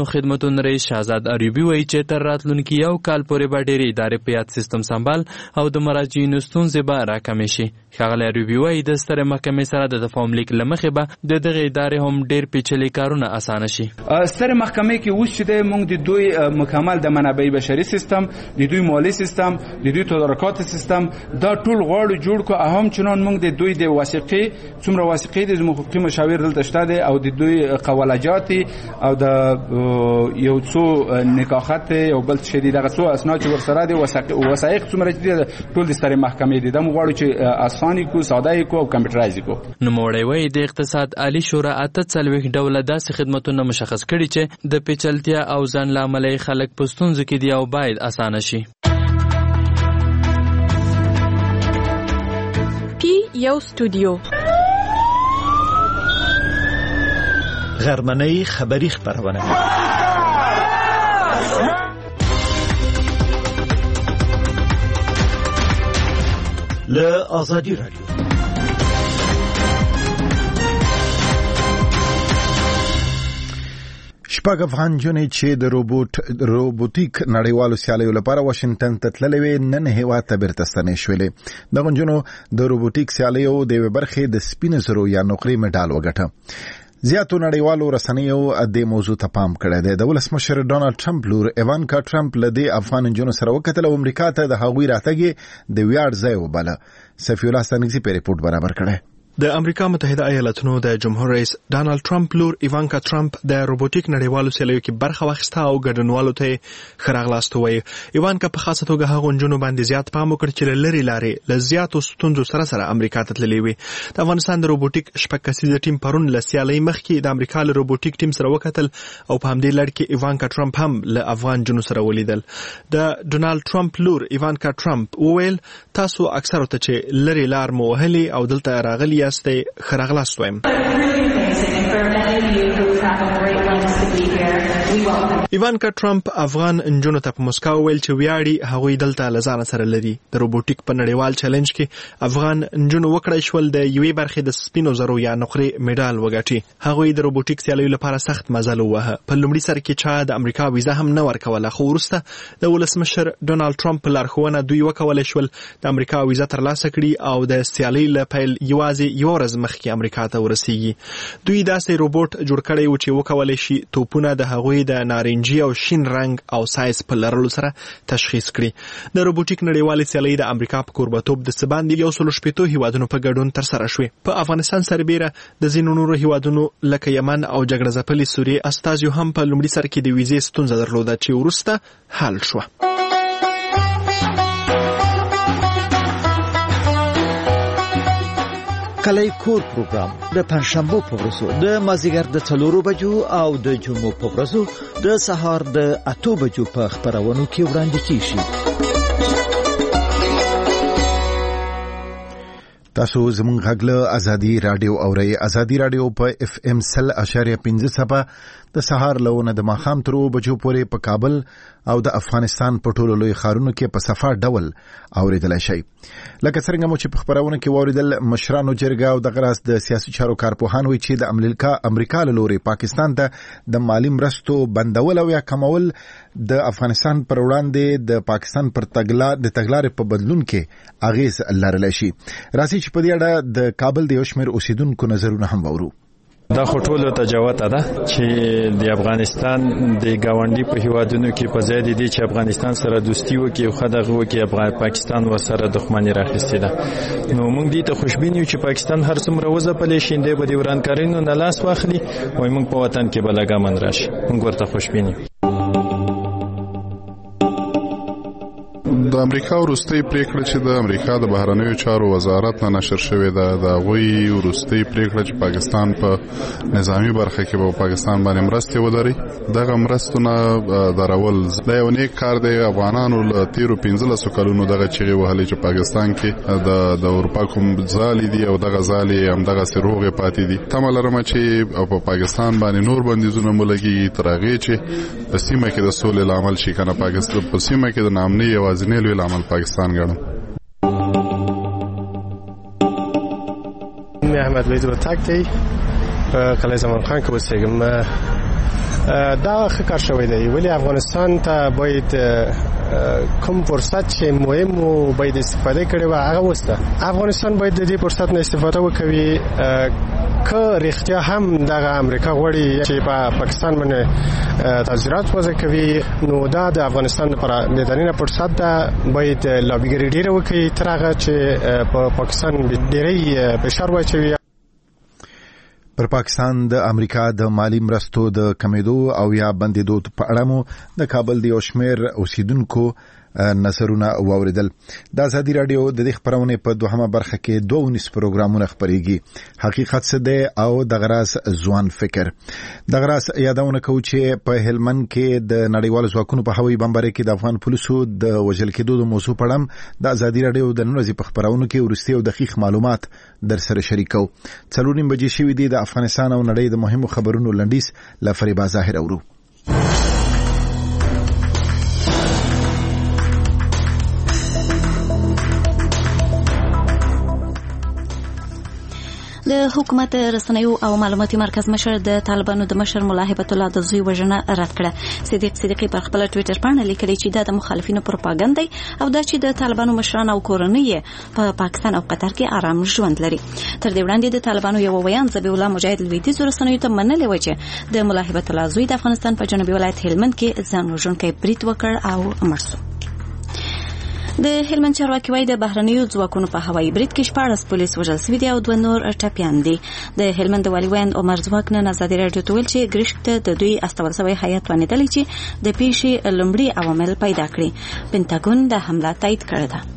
[SPEAKER 10] خدمتونو رئیس شهزاد عربي وایي چې تر راتلونکي یو کال پورې به ډېرې ادارې په یاد سیستم سمبال او د مراجعینو ستونزې به راکمې شي. ښاغلی عربي وایي د سترې محکمې سره د تفاهم لیک له مخې به د دغې ادارې هم ډېر پیچلي کارونه اسانه شي.
[SPEAKER 18] سترې محکمې کې اوس چې دی موږ د دوی مکمل د منابع بشري سیستم، د دوی مالی سیستم، د دوی تدارکات سیستم دا ټول غواړو جوړ کو. هم چنان موږ د دوی د وثیقې څومره وثیقې د حقوقي مشاور دلته شته دي او د دوی قولجات او د یو څو نکاحات او بل څه دي دغه څو اسناد چې ورسره دي وثایق څومره دي ټول د سترې محکمې دي. دا موږ غواړو چې اساني کو، ساده کو او کمپیوټرایز کو.
[SPEAKER 10] نوموړی وایي د اقتصاد عالی شورا اته څلوېښت ډوله داسې خدمتونه مشخص کړي چې د پیچلتیا او ځان له امله خلک په ستونزو کې دي او باید اسانه شي.
[SPEAKER 9] پی یو استودیو
[SPEAKER 19] غرمنۍ خبری خبرونه له آزادی رادیو.
[SPEAKER 1] شپږ افغان جونې چې د روبوټ روبوټیک نړیوالو سیالیو لپاره واشنگټن ته تللې وې نن هیواد ته بیرته ستنې شولې. دغه جونو د روبوټیک سیالیو د یوې برخې د سپینو زرو یا نقرې مډال وګټه. زیاتو نړیوالو رسنیو د موضوع ته پام کړی دی. د ولسمشر ډونالډ ټرمپ لور ایوانکا ټرمپ له دې افغان جونو سره وکتل او امریکا ته د هغوی راتګ د ویاړ ځای وباله. صفی الله ستانکزي په ریپورت برابر کړی.
[SPEAKER 20] د امریکا متحده ایالاتونو د جمهور رئیس ډانلډ ټرمپ لور ایوانکا ټرمپ د روبوټیک نړیوالو سیالیو کې برخه واخیسته او ګډونوالو ته ښه راغلاست وویل. ایوانکا په خاصه توګه هغو نجونو باندې زیات پام وکړ چې له لرې لارې له زیاتو ستونزو سره سره امریکا ته تللې وې. د افغانستان د روبوټیک شپږ کسیزه ټیم پرون له سیالۍ مخکې د امریکا له روبوټیک ټیم سره وکتل او په همدې لړ کې ایوانکا ټرمپ هم له افغان جنونو سره ولیدل. د ډونالډ ټرمپ لور ایوانکا ټرمپ وویل تاسو اکثر ته چې لرې لار مو وهلي او دلته راغلي یاستئ ښه راغلاست وایم. ایوانکا ټرمپ افغان نجونو ته په مسکا وویل چې ویاړي هغوی دلته له ځانه سره لري. د روبوټیک په نړیوال چیلنج کې افغان نجونو وکړای شول د یوې برخې د سپینو زرو یا نقرې مډال وګټي. هغوی د روبوټیک سیالیو لپاره سخت مزل ووهه. په لومړي سر کې چا د امریکا ویزه هم نه ورکوله، خو وروسته د ولسمشر ډونالډ ټرمپ په لارښوونه دوی وکولی شول د امریکا ویزه ترلاسه کړي او د سیالۍ له پیل یوازې یوه ورځ مخکې امریکا ته ورسیږي. دوی داسې روبوټ جوړ کړی و چې وکولی شي توپونه د هغوی د نارنجي او شین رنګ او سایز په لرلو سره تشخیص کړي. د روبوټیک نړیوالې سیالۍ د امریکا په کوربتوب د څه باندې یو سلو شپېتو هیوادونو په ګډون ترسره شوې. په افغانستان سربیره د ځینو نورو هیوادونو لکه یمن او جګړه ځپلې سوریې استازیو هم په لومړي سر کې د ویزې ستونزه درلوده چې وروسته حل شوه.
[SPEAKER 19] کلی کور پروګرام د پنځشنبه په ورځو د مازیګر د څلورو بجو او د جمعو په ورځو د سهار د اتو بجو په خبرونو کې وړاندې کیږي.
[SPEAKER 1] تاسو زموږ غږ له ازادي رادیو اورئ. ازادي رادیو په اف ام سل اشاریه پنځه څپه د سهار لونه د ماښام تر اوو بجو پورې په کابل او د افغانستان په ټولو لوی ښارونو کې په صفا ډول اورېدلی شئ. لکه څرنګه مو چې په خبرونه کې واورېدل، مشرانو جرګه او دغه راز د سیاسي چارو کارپوهان وایي چې د امریکا امریکا له لوري پاکستان ته د مالي مرستو بندول او یا کمول د افغانستان پر وړاندې د پاکستان پر تګلا د تګلارې په بدلون کې اغیز لرلی شي. راځي چې په دې اړه د کابل د یو شمېر اوسیدونکو نظرونه هم واورو.
[SPEAKER 21] دا خټولو ته جوته ده چې د افغانستان د گاونډي په هیوادونو کې په ځای دي چې افغانستان سره دوستي وکړي او خدغه وکړي افغان پاکستان ورسره دښمني راخستې ده. نو موږ دې ته خوشبین یو چې پاکستان هر څومره وځپلې شي د دې ورانکارینو نه لاس واخلي او موږ په وطن کې بلګامن راشي. موږ ورته خوشبین یو.
[SPEAKER 22] د امریکا وروستۍ پریکړه چې د امریکا د بهرنیو چارو وزارت نه نشر شوې ده، د هغوی وروستۍ پریکړه چې پاکستان په نظامی برخه کې په پاکستان باندې مرستې ودري، دغه مرستو نه درول دا یو نیک کار دی. افغانانو له تیرو پنځلسو کلونو دغه چیغې وهلې چې پاکستان کې د د اروپا کوم ځالې دي او دغه ځالې همدغسې روغې پاتې دي. تمه لرمه چې په پاکستان باندې نور بندیزونه مو لګېږي تر هغې چې په سیمه کې د سولې لامل شي. که نه پاکستان په سیمه کې د ناامنۍ یوازینی لوی لامل پاکستان ګڼم.
[SPEAKER 23] مې احمد وید وتاک دی په کلی زمان خان کې اوسېږم.
[SPEAKER 2] دا ښه کار شوی دی ولی افغانستان ته باید کوم فرصت چې مهم و باید استفاده کړي و هغه وسته افغانستان باید د دې فرصت نه استفاده وکړي که رښتیا هم دغه امریکا غواړي چې په پاکستان باندې تاثیرات وضع کوي نو دا د افغانستان لپاره بهترینه فرصت ده باید لابیګری ډیره وکړي تر هغه چې په پاکستان ډیری فشار واچوي.
[SPEAKER 1] پر پاکستان د امریکا د مالی مرستو د کمیدو او یا بندیدو په اړه مو د کابل د یو شمېر اوسیدونکو نظرونه واوریدل. د ازادي رادیو د دې خبرونه په دوهمه برخه کې دوه ونیس پروګرامونه خبريږي. حقیقت څه دی او د غراس ځوان فکر. د غراس یادونه کوي چې په هلمند کې د نړیوال ځواکونو په هوایي بمبارۍ کې د افغان پولیسو د وژل کېدو د موضوع په اړه د ازادي رادیو د نن ورځې په خبرونو کې ورستي او دقیق معلومات در سره شریکو. څلور نیم بجې شوې دي د افغانستان او نړۍ د مهمو خبرونو لنډیز لفریبا ظاهر اورو.
[SPEAKER 5] د حکومت رسنیو او معلوماتي مرکز مشر د طالبانو د مشر ملا هیبت الله د زوی وژنه رد کړه. صدیق صدیقی پر خپل ټوئیټر باندې لیکلی چې دا د مخالفینو پروپاګاندا دی او دا چې د طالبانو مشران او کورنۍ په پاکستان او قطر کې آرام ژوند لري. تر دې وړاندې د طالبانو یو ویان ذبیح الله مجاهد لویدیځ رسنیو ته منلې و چې د ملا هیبت الله زوی د افغانستان په جنوبي ولایت هلمند کې ځان وژونکی برید وکړ او مړ شو. د هلمند چارواکي وايي د بهرنیو ځواکونو په هوایي برید کې شپاړس پولیس وژل شوي دي او دوه نور ټپیان دي. د هلمند د والي ویاند عمر ځواک نن ازادي راډیو ته ویل چې ګرشک ته د دوی استول شوی هیات ونیدلی چې د پیښې لومړي عوامل پیدا کړي. پینټاګون د حمله تایید کړې ده.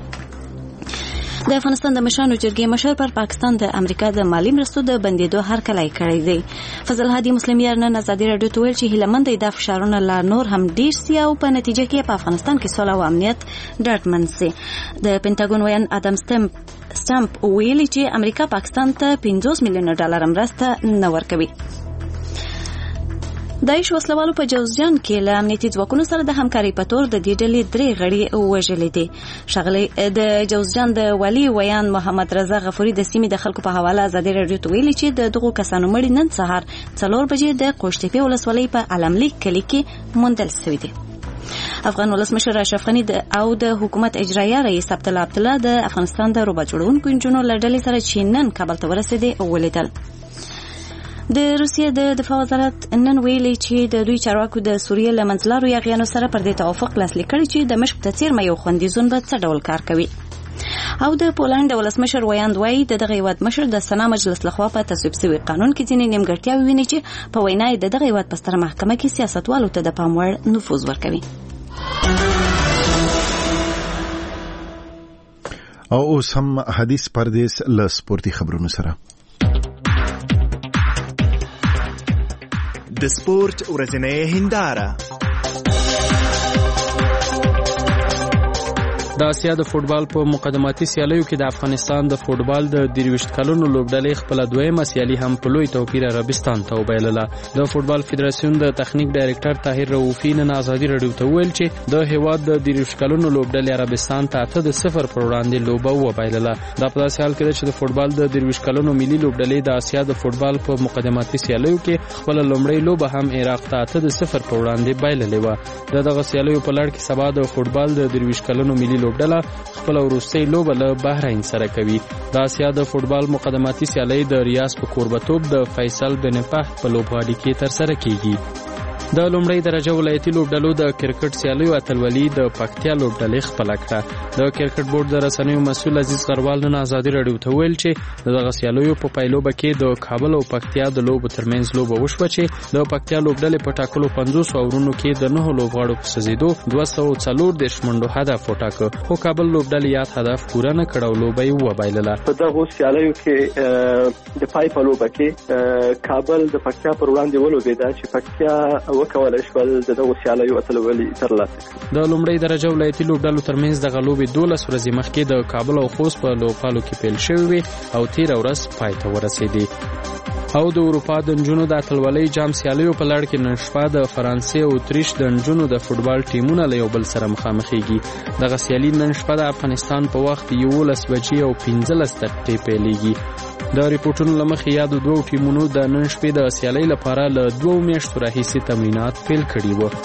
[SPEAKER 5] د افغانستان د مشرانو جرګې مشر پر پاکستان د امریکا د مالی مرستو د بندیدو هرکلی کړی دی. فضل هادي مسلم یار نن ازادي راډیو ته ویل چې هیلمند د فشارونو لا نور هم ډیر سي او په نتیجه کې په افغانستان کې سوله او امنیت ډاډمن سي. د پینټاګون ویان ادم سټمپ سټمپ ویلي چې امریکا پاکستان ته پنځوس میلیون ډالر مرسته نه ورکوي. داعش وسلوالو په جوزجان کې له امنیتي ځواکونو سره د همکارۍ په تور د دې ډلې درې غړي وژلي دي. شغلي د جوزجان د والي ویان محمد رضا غفوري د سیمې د خلکو په حواله ازادي راډیو ته ویلي چې د دغو کسانو مړي نن سهار څلور بجې د قوشتېپې ولسوالۍ په علملیک کلي کې موندل شوي دي. افغان ولسمشر اشرف غني او د حکومت اجرایه رئیس عبدالله عبدالله د افغانستان د روبوټ جوړونکو انجنونو له ډلې سره چې نن کابل ته ورسېدي ولیدل. د روسیې د دفاع وزارت نن ویلي چې د دوی چارواکو د سوریې له منځلارو یاغیانو سره پر دې توافق لاسلیک کړی چې د مشق په څیر مې یو خوندي زون به څه ډول کار کوي. او د پولند د ولسمشر ویاند وایي د دغه هیواد مشر د سنا مجلس لخوا په تصویب شوي قانون کې ځینې نیمګړتیاوې ویني چې په وینا یې د دغه هیواد په ستره محکمه کې سیاستوالو ته د پام وړ نفوذ ورکوي.
[SPEAKER 1] او اوس هم حدیث پردیس له سپورتي خبرونو سره.
[SPEAKER 23] د سپورت ورځنۍ هنداره.
[SPEAKER 6] د اسیا د فوټبال په مقدماتي سیالیو کې د افغانستان د فوټبال د درویشت کلونو لوبډلې خپل دویمه سیالي هم په لوی توپیر عربستان ته وبایلله. د فوټبال فدراسیون د تخنیک ډایرکټر طاهر رؤفي نن ازادي راډیو ته ویل چې د هیواد د درویشت کلونو لوبډلې عربستان ته اته د صفر پر وړاندې لوبه وبایلله. دا په داسې حال کې ده چې د فوټبال د درویشت کلونو ملي لوبډلې د اسیا د فوټبال په مقدماتي سیالیو کې خپل لومړی لوبه هم عراق ته اته د صفر پر وړاندې بایللې و. د دغه سیالیو په لړ کې سبا د فوټبال د درویشت کلونو ملي لوبډله خپل وروستۍ لوبه له بحرین سره کوي. د اسیا د فوټبال مقدماتي سیالي د ریاض په کوربتوب د فیصل بن فهد په لوبغالي کې ترسره کیږي. د لومړی درجه ولایتي لوبډلو د کرکټ سیالیو اتلولي د پکتیا لوبډلې خپل کړه. د کرکټ بورډ د رسنیو مسؤل عزیز غروال نن ازادي راډیو ته ویل چې دغه سیالیو په پایلوبه کې د کابل او پکتیا د لوبو ترمنځ لوبه وشوه چې د پکتیا لوبډلې په ټاکلو پنځوس اورونو کې د نهو لوبغاړو په سزیدو دوه سوه څلور دېرش منډو هدف وټاکه، خو کابل لوبډلې یاد هدف پوره نه کړ او لوبه یې وبایلله.
[SPEAKER 24] په دغه سیالیو کې د پای په لوبه کې کابل د پکتیا پر وړاندې ولوبېده چې پکتیا وکولای شول د دغه سیالیو اتلولي ترلاسه کړي.
[SPEAKER 6] د لومړۍ درجه ولایتي لوبډلو ترمنځ دغه لوبې دولس ورځې مخکې د کابل او خوست په لوبغالو کې پیل شوې او تېره ورځ پای ته ورسېدې. او د اروپا د نجونو د اتلولۍ جام سیالیو په لړ کې نن شپه د فرانسې او اتریش د نجونو د فوټبال ټیمونه له یو بل سره مخامخېږي. دغه سیالي نن شپه د افغانستان په وخت یولس بجې او پنځلس دقیقې پیلېږي. د ریپورتونو له مخې یادو دوو ټیمونو د نن شپې د سیالۍ لپاره له دوو میاشتو راهیسې تمرینات پیل کړي وو.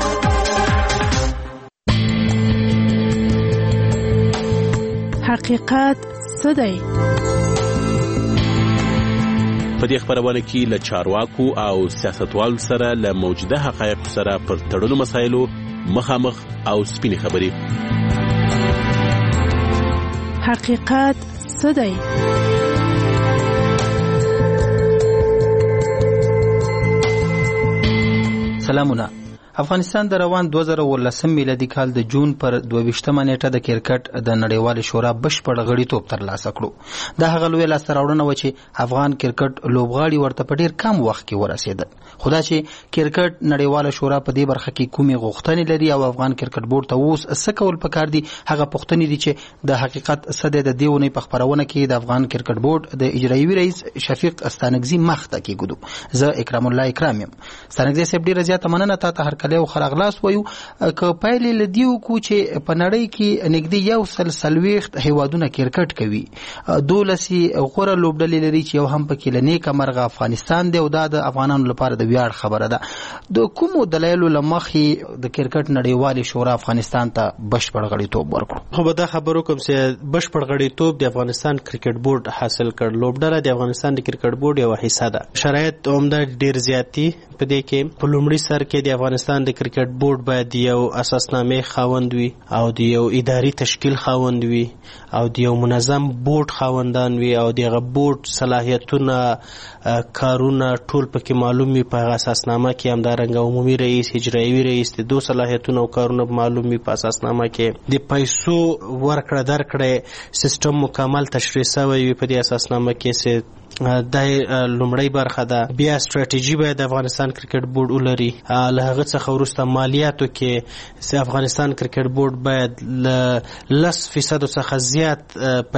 [SPEAKER 9] حقیقت څه دی؟
[SPEAKER 3] په دې خبرونه کې له چارواکو او سیاستوالو سره له موجوده حقایقو سره پر تړلو مسایلو مخامخ او سپینې خبرې.
[SPEAKER 9] حقیقت څه دی؟
[SPEAKER 7] سلامونه. افغانستان د روان دوه زره اوولسم میلادي کال د جون پر دوه ویشتمه نیټه د کرکټ د نړیوالې شورا بشپړ غړیتوب ترلاسه کړو. دا هغه لویه لاسته راوړنه وه چې افغان کرکټ لوبغاړي ورته په ډېر کم وخت کې ورسېدل. خو دا چې کرکټ نړیواله شورا په دې برخه کې کومې غوښتنې لري او افغان کرکټ بورډ ته اوس څه کول پکار دي، هغه پوښتنې دي چې د حقیقت څه دی د دې اونۍ په خپرونه کې د افغان کرکټ بورډ د اجرایوي رئیس شفیق استانکزي مخ ته کېږدو. زه اکرام الله اکرام یم. استانکزي صاحب ډېره زیاته مننه تا ته هرکلی او ښه راغلاست وایو. که پایلې له دې وکړو چې په نړۍ کې نږدې یو سل څلوېښت هیوادونه کرکټ کوي، دولس یې غوره لوبډلې لري چې یو هم پکې له نیکه مرغه افغانستان دی او دا د افغانانو لپاره د ویاړ خبره ده. د کومو دلایلو له مخې د کرکټ نړیوالې شورا افغانستان ته بشپړ غړیتوب ورکړو؟
[SPEAKER 2] خو به دا خبرو کوم چې بشپړ غړیتوب د افغانستان کرکټ بورډ حاصل کړ. لوبډله د افغانستان د کرکټ بورډ یوه حصه ده. شرایط عمده ډېر زیات دي په دې کې. په لومړي سر کې د افغانستان د کرکټ بورډ باید یو اساسنامه خاوند وي او د یو اداري تشکیل خاوند وي او د یو منظم بورډ خاوندان وي او دغه بورډ صلاحیتونه کارونه ټول پکې معلوم وي. په اساسنامه کې همدارنګه عمومي رئیس، اجرایوي رئیس د دو صلاحیتونه او کارونه معلوم وي. په اساسنامه کې د پیسو ورکړه درکړه سیستم مکمل تشریح شوی وي. په دې اساسنامه کې چې دا لومړی برخه ده. بیا ستراتیژي باید افغانستان کرکټ بورډ ولري. له هغه څخه وروسته مالیاتو کې افغانستان کرکټ بورډ باید له لس فیصدو څخه زیات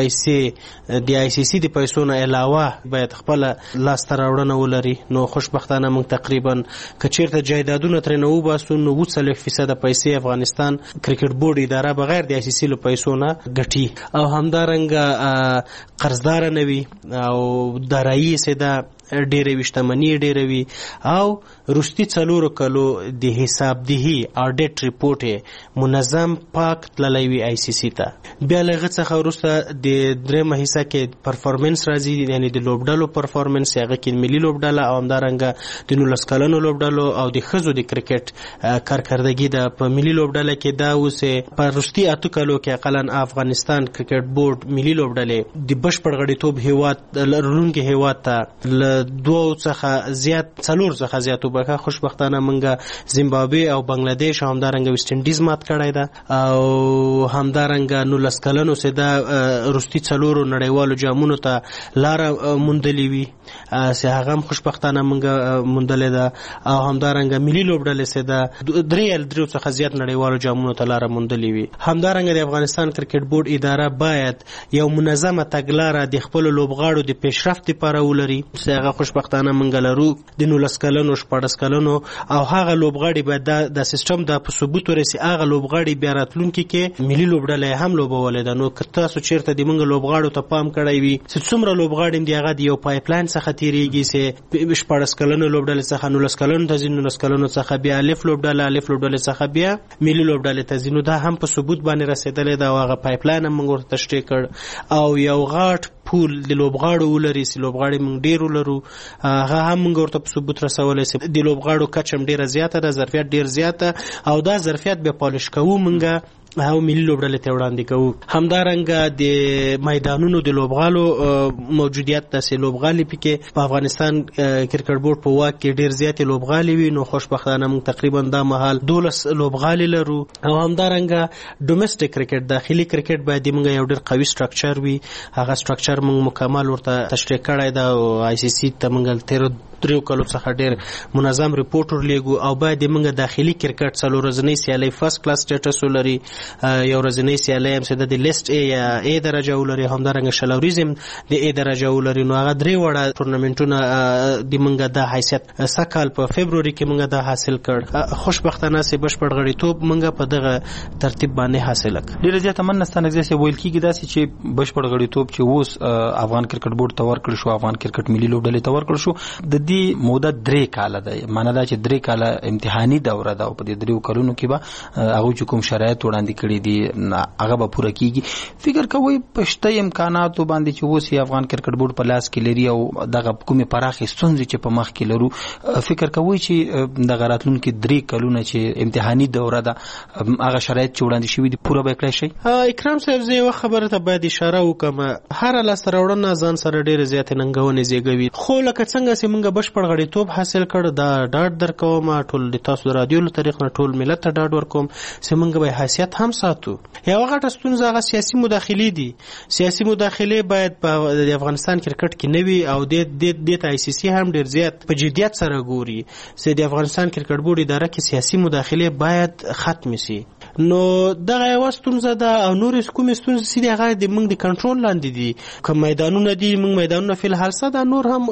[SPEAKER 2] پیسې د آی سی سی د پیسو نه علاوه باید خپله لاسته راوړنه ولري. نو خوشبختانه موږ تقریبا که چېرته جایدادونه ترېنه وباسو نو اووه څلوېښت فیصده پیسې افغانستان کرکټ بورډ اداره بغیر د آی سی سی له پیسو نه ګټي او همدارنګه قرضداره نه وي او دارایی یې ده ډېره وي، شتمني یې ډېره وي او وروستي څلورو کلو د حسابدهي اډیټ ریپورټ یې منظم پاک تللی وي آی سی سی ته. بیا له هغه څخه وروسته د درېیمه حصه کې پرفارمنس راځي، یعنې د لوبډلو پرفارمنس، هغه کې ملي لوبډله او همدارنګه د نولس کلنو لوبډلو او د ښځو د کرکټ کارکردګي ده. په ملي لوبډله کې دا اوس په وروستي اتو کلو کې اقلا افغانستان کرکټ بورډ ملي لوبډلې د بشپړ غړیتوب هېواد لرونکي هېواد ته له دوه څخه زیات څلور څخه زیات وبکه. خوشبختانه منګه زیمبابوې او بنگلاديش او همدارنګه ویسټ انډیز مات کړی ده او همدارنګه نولس کلنو چې دا وروستي څلورو نړیوالو جامونو ته لاره موندلې وي چې هغه هم خوشبختانه منګه موندلې ده او همدارنګه ملي لوبډلې چې دا درې درې څخه زیات نړیوالو جامونو ته لاره موندلې وي. همدارنګه د افغانستان کرکټ بورډ اداره باید یو منظمه تګلاره د خپلو لوبغاړو د پیشرفت لپاره ولري چې هغه خوشبختانه منګه لرو. د نولس کلنو، شپاړس کلنو او هغه لوبغاړي باید دا د سیستم د په ثبوت ورسي. هغه لوبغاړي بیا راتلونکي کې ملي لوبډله هم لوبولې ده. نو که تاسو چېرته د منګه لوبغاړو ته پام کړی وي چې څومره لوبغاړي دي هغه د یو پایپلاین څخه تېرېږي چې شپاړس کلنو لوبډلې څخه نولس کلنو ته ځي، نولس کلنو څخه بیا الف لوبډله، الف لوبډلې څخه بیا ملي لوبډلې ته ځي. نو دا هم په ثبوت باندې رسېدلې ده او هغه پایپلاین هم موږ ورته تشریح کړ او یو غاټ پول د لوبغاړو ولري چې لوبغاړي موږ ډېر ولرو هغه هم موږ ورته په ثبوت رسولی چې د لوبغاړو کچه هم ډېره زیاته ده، ظرفیت ډېر زیاته او دا ظرفیت بیا پالش کوو موږ او ملي لوبډلې ته وړاندې کوو. همدارنګه د میدانونو د لوبغالو موجودیت داسې لوبغالي پکې په افغانستان کرکټ بورډ په واک کې ډېر زیاتې لوبغالي وي. نو خوشبختانه موږ تقریبا دا مهال دولس لوبغالي لرو او همدارنګه ډومسټک کرکټ، داخلي کرکټ باید موږ یو ډېر قوي سټرکچر وي. هغه سټرکچر موږ مکمل ورته تشریح کړی ده او آی سی سی ته موږ تېرو
[SPEAKER 8] دریو کلو څخه ډیر منظم ریپورت ورلېګو او باید موږ داخلي کرکټ څلور ورځنی سیالي فرست کلاس سټیټس ولري، یو ورځنی سیالي هم چې د لیست ای یا ای درجه ولري، همدارنګه شلوریزم د ای درجه ولري. نو هغه درې وړه ټورنمنټونه د موږ د حیثیت سکهال په فبروري کې موږ دا حاصل کړ. خوشبختانه سي بشپړ غړیتوب موږ په دغه ترتیب باندې حاصل کړ.
[SPEAKER 7] ډیره زیاته مننه ستاسو ویل کیږي داسې چې بشپړ غړیتوب چې اوس افغان کرکټ بورډ ته ورکړل شو، افغان کرکټ ملي لوبډلې ته ورکړل شو، د دې موده درې کاله ده. معنی دا چې درې کاله امتحاني دوره ده او په دې دریو کلونو کې به هغه چې کوم شرایط وړاندې کړي دي هغه به پوره کیږي. فکر کوئ پښته امکاناتو باندې چې اوس افغان کرکټ بورډ په لاس کې لري او دغه کومې پراخې ستونزې چې په مخ کې لرو، فکر کوئ چې دغه راتلونکي درې کلونه چې امتحاني دوره ده هغه شرایط چې وړاندې شوي دي پوره به کړی شي؟
[SPEAKER 8] اکرام صاحب زه یو خبره ته باید اشاره وکم، هر لاسته راوړنه ځان سره ډیره زیاتې ننګونې زیږوي، خو لکه څنګه چې موږ بشپړ غړیتوب حاصل کړ دا ډاډ درکوم، ټول د تاسو د رادیو له طریق نه ټول ملت ته ډاډ ورکوم چې موږ به حیثیت هم ساتو. یو غټه ستونزه هغه سیاسي مداخلې دي. سیاسي مداخلې باید په د افغانستان کرکټ کې نه وي او د د ای سی سی هم ډیر زیات په جدیت سره ګوري چې د افغانستان کرکټ بورډ اداره کې سیاسي مداخلې باید ختم شي. نو دغه یو ستونزه ده او نور کومې ستونزې چې هغه د موږ د کنټرول لاندې دي. کوم میدانونه دي موږ میدانونه فل حال ساده نور هم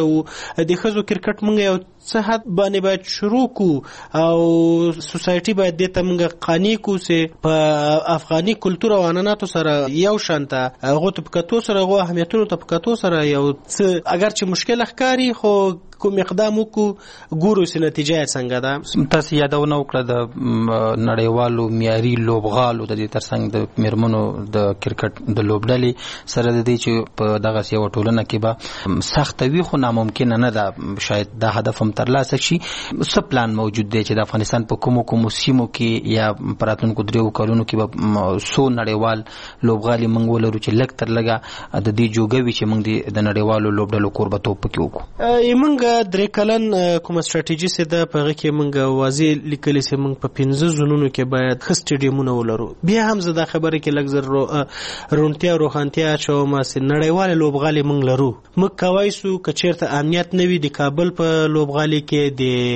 [SPEAKER 8] غټو د خزو کرکټ موږ یو څه حد باندې باید شروع کو او سوسایټي باید د تمغه قانی کو سه په افغاني کلچر او عنعناتو سره یو شانته هغه طبقاتو سره هغه اهمیتونو طبقاتو سره یو څه اگر چې مشکل ښکاری خو کوم اقدام وکړو ګورو چې نتیجه څنګه ده.
[SPEAKER 7] تاسو یادونه وکړه د نړیوالو معیاري لوبغالو د دې ترڅنګ د میرمنو د کرکټ د لوبډلې سره د دې چې په دغه یو ټولنه کې به سخت وي خو ناممکن نه ده شاید دا هدف هم ترلاسه شي. څه پلان موجود دی چې د افغانستان په کومو کومو سیمو کې یا پراتونکو دریو کلونو کې به سو نړیوال لوبغالي موږ ولرو چې لږ تر لږه د دې جوګوي چې موږ د نړیوالو لوبډلو کوربتوب پکې وکړو؟
[SPEAKER 8] موږ درې کلن کومه ستراتیژي سي ده په هغه کې موږ واضح لیکلي سي موږ په پنځه زونونو کې باید خ سټیډیومونه ولرو. بیا هم زه دا خبره کې لږ زر رونتیا روخانتیا چې ما سي نړیوال لوبغالي موږ لرو. موږ کوي سو کچیرته امنیت نوي د کابل په لوبغالي کې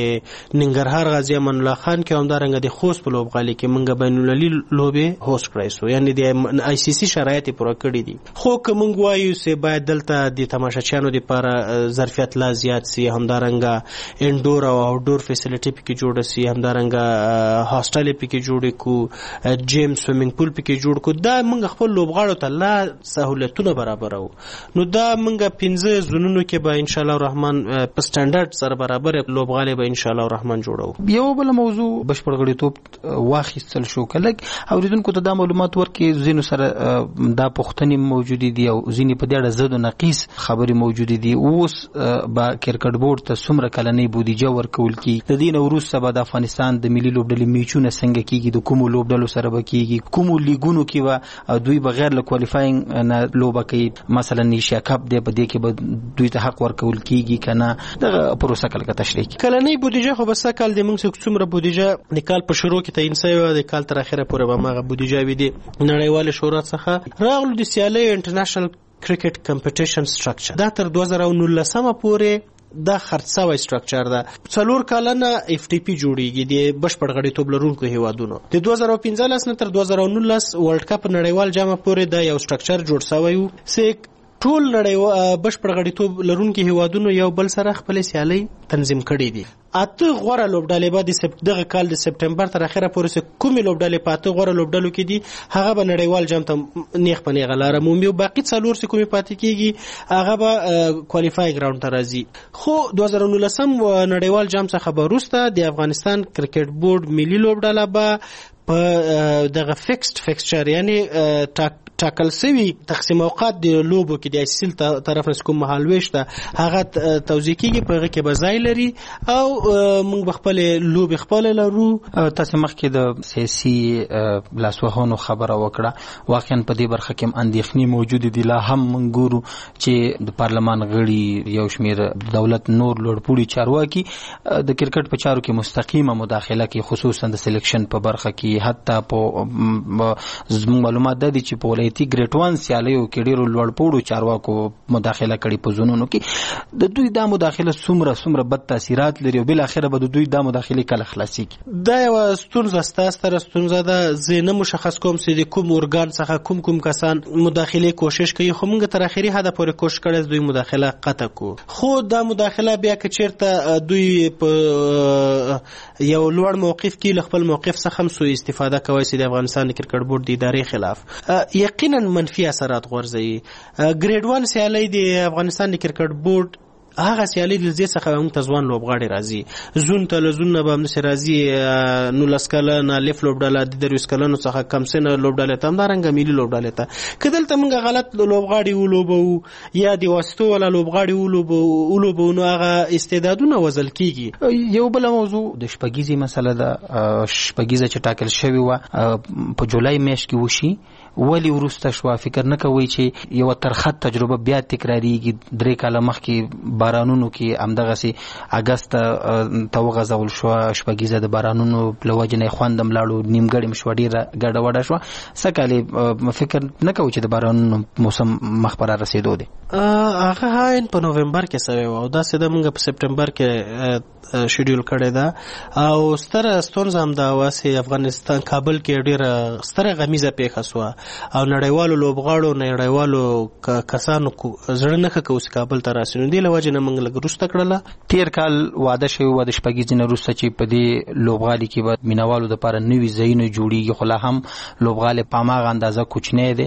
[SPEAKER 8] د ننګرهار غازی امان الله خان کې همدارنګه د خوست په لوبغالي کې موږ بین المللي لوبې هوست کړی سو یعنی د آی سی سی شرایط پوره کړی دي. خو که موږ وایو سي باید دلته د تماشاچیانو لپاره ظرفیت لا زیات سي همدارنګه انډور او آوټډور فیسیلیټي پکې جوړ سي همدارنګه هاستل پکې جوړ کو جیم سویمینګ پول پکې جوړ کو دا موږ خپل لوبغاړو ته لا سہولتونه برابرو. نو دا موږ پنځه زونونو کې به ان شاء الله الرحمن په سټانډرډ سره برابر لوبغالي به ان شاء الله الرحمن جوړو.
[SPEAKER 7] یو بل موضوع بشپړ غړیتوب واخیستل شو کله اوریدونکو ته دا معلومات ورکړي زینو سره دا پښتني موجود دي او زینې په دې اړه زد او نقیص خبري موجود دي. اوس با کرکټ بورډ ته څومره کلنۍ بودیجه ورکول کی د دې نه وروسته به د افغانستان د ملي لوبډلې میچونه څنګه کیږي د کومو لوبډلو سره به کیږي کومو لیګونو کې به دوی بغیر له کوالیفاینګ نه لوبه کوي مثلا ایشیا کپ دی په دې کې به دوی ته حق ورکول کیږي کنه دغه پروسه کله تشریح کی
[SPEAKER 8] کلنۍ بودیجه خو بس کال د موږ څومره بودیجه د کال په شروع کې تعین شوی د کال تر اخره پورې به ماغه بودیجه وي د نړیوال شورا څخه راغلو د سیالي انټرنیشنل کرکټ کمپټیشن سټرکچر دا تر دوه زره نولس پورې دا خرڅوي سټرکچر دا څلور کلنه اف ټي پی جوړیږي د بشپړ غړیتوب لرونکو هیوادونو د دوه زره پنځلس نه تر دوه زره نولس ورلد کپ نړیوال جام پورې دا یو سټرکچر جوړ شوی و چې ټول نړیوال بشپړ غړیتوب لرونکو هیوادونو یو بل سره خپل سیالي تنظیم کړي دي. اته غوړه لوبډلې به د سپټمبر کال د سپټمبر تر اخره پورې کومې لوبډلې پاتې غوړه لوبډلو کې دي هغه به نړیوال جام ته نیخ په نیغه لاره مومي او باقي څلور سې کومې پاتې کیږي هغه به کوالیفای ګراوند ته راځي. خو دوه زره نولس نړیوال جام څخه به وروسته د افغانستان کرکټ بورډ ملي لوبډله به په دغه فیکسډ فیکسچر یعنی ټاکل شوی تقسیم اوقات د لوبو کې د اصل طرف نه کوم محل وشته هغه توزیع کیږي په هغه کې بځای لري او موږ خپل لوب خپل لرو.
[SPEAKER 7] تاسو مخکې د سیاسي لاسوهانو خبره وکړه واقعا په دې برخه کې اندېښنې موجود دي لا هم موږ ګورو چې د پارلمان غړي یو شمیر دولت نور لوړپوړي چارواکي د کرکټ په چارو کې مستقیمه مداخله کوي خصوصا د سلیکشن په برخه کې کې حتی په زموږ معلومات د دي چې په ولایتي ګریډ ون سیالیو کې ډیرو لوړ پوړو چارواکو مداخله کړې په زونونو کې د دوی دا مداخله څومره څومره بد تاثیرات لري او بل اخره به د دوی دا مداخله کله خلاصيږي؟
[SPEAKER 8] دا یو ستونزه ستاسو ستونزه ده، زه نه مشخص کوم چې د کوم ارګان څخه کوم کوم کسان مداخله کوشش کوي، خو موږ تر اخري حد پورې کوشش کړی دوی مداخله قطع کو. خو دا مداخله بیا که چیرته دوی په یو لوړ موقف کې له خپل موقف څخه هم سوء استفاده کوي چې د افغانستان کرکټ بورډ د ادارې خلاف یقینا منفي اثرات غورځي. ګریډ ون سیالي د افغانستان د کرکټ بورډ هغه سیالي د دې څخه هم تزوان لوبغاړي راځي، زون ته لزون نه به هم راځي، نو لسکلن لیف لوبډاله د درویس کلنو څخه کم سن لوبډاله تم دارنګ ملي لوبډاله ته کدلته موږ غلط لوبغاړي ولوبو یا د واسطو ولا لوبغاړي ولوبو ولوبو نو هغه استعدادونه وزل کیږي.
[SPEAKER 7] یو بل موضوع د شپږیزي مسله ده، شپږیزه چې ټاکل شوی و په جولای میاشت کې وشي، ولی ورسته شو فکر نه کوي چې یو ترخه تجربه بیا تکراریږي؟ درې کاله مخکې بارانونو کې همدغه سي اگست ته وغځول شو، شپږیزه د بارانونو لوجه نه خوندم لاړو، نیمګړی مشو ډیره ګډه وډه شو. سکهاله فکر نه کوي چې د بارانونو موسم مخبره رسیدو دي؟
[SPEAKER 8] هغه هاین په نوومبر کې سوي او دا سده موږ په سپټمبر کې شیډول کړی دا، او ستره ستونزه هم دا واسه افغانستان کابل کې ډیره ستره غمیزه پیښه شو او نړیوالو لوبغاړو نړیوالو کسانو زړه نه کوي کابل ته راسي، نو دی لوجه نه موږ لګ روسته کړله.
[SPEAKER 7] تیر کال واده شوی و د شپږیزې نه روسته چې په دې لوبغالي کې به مینوالو د لپاره نوي ځایونه جوړیږي، خو لا هم لوبغالي په هغه اندازه کوچنی دی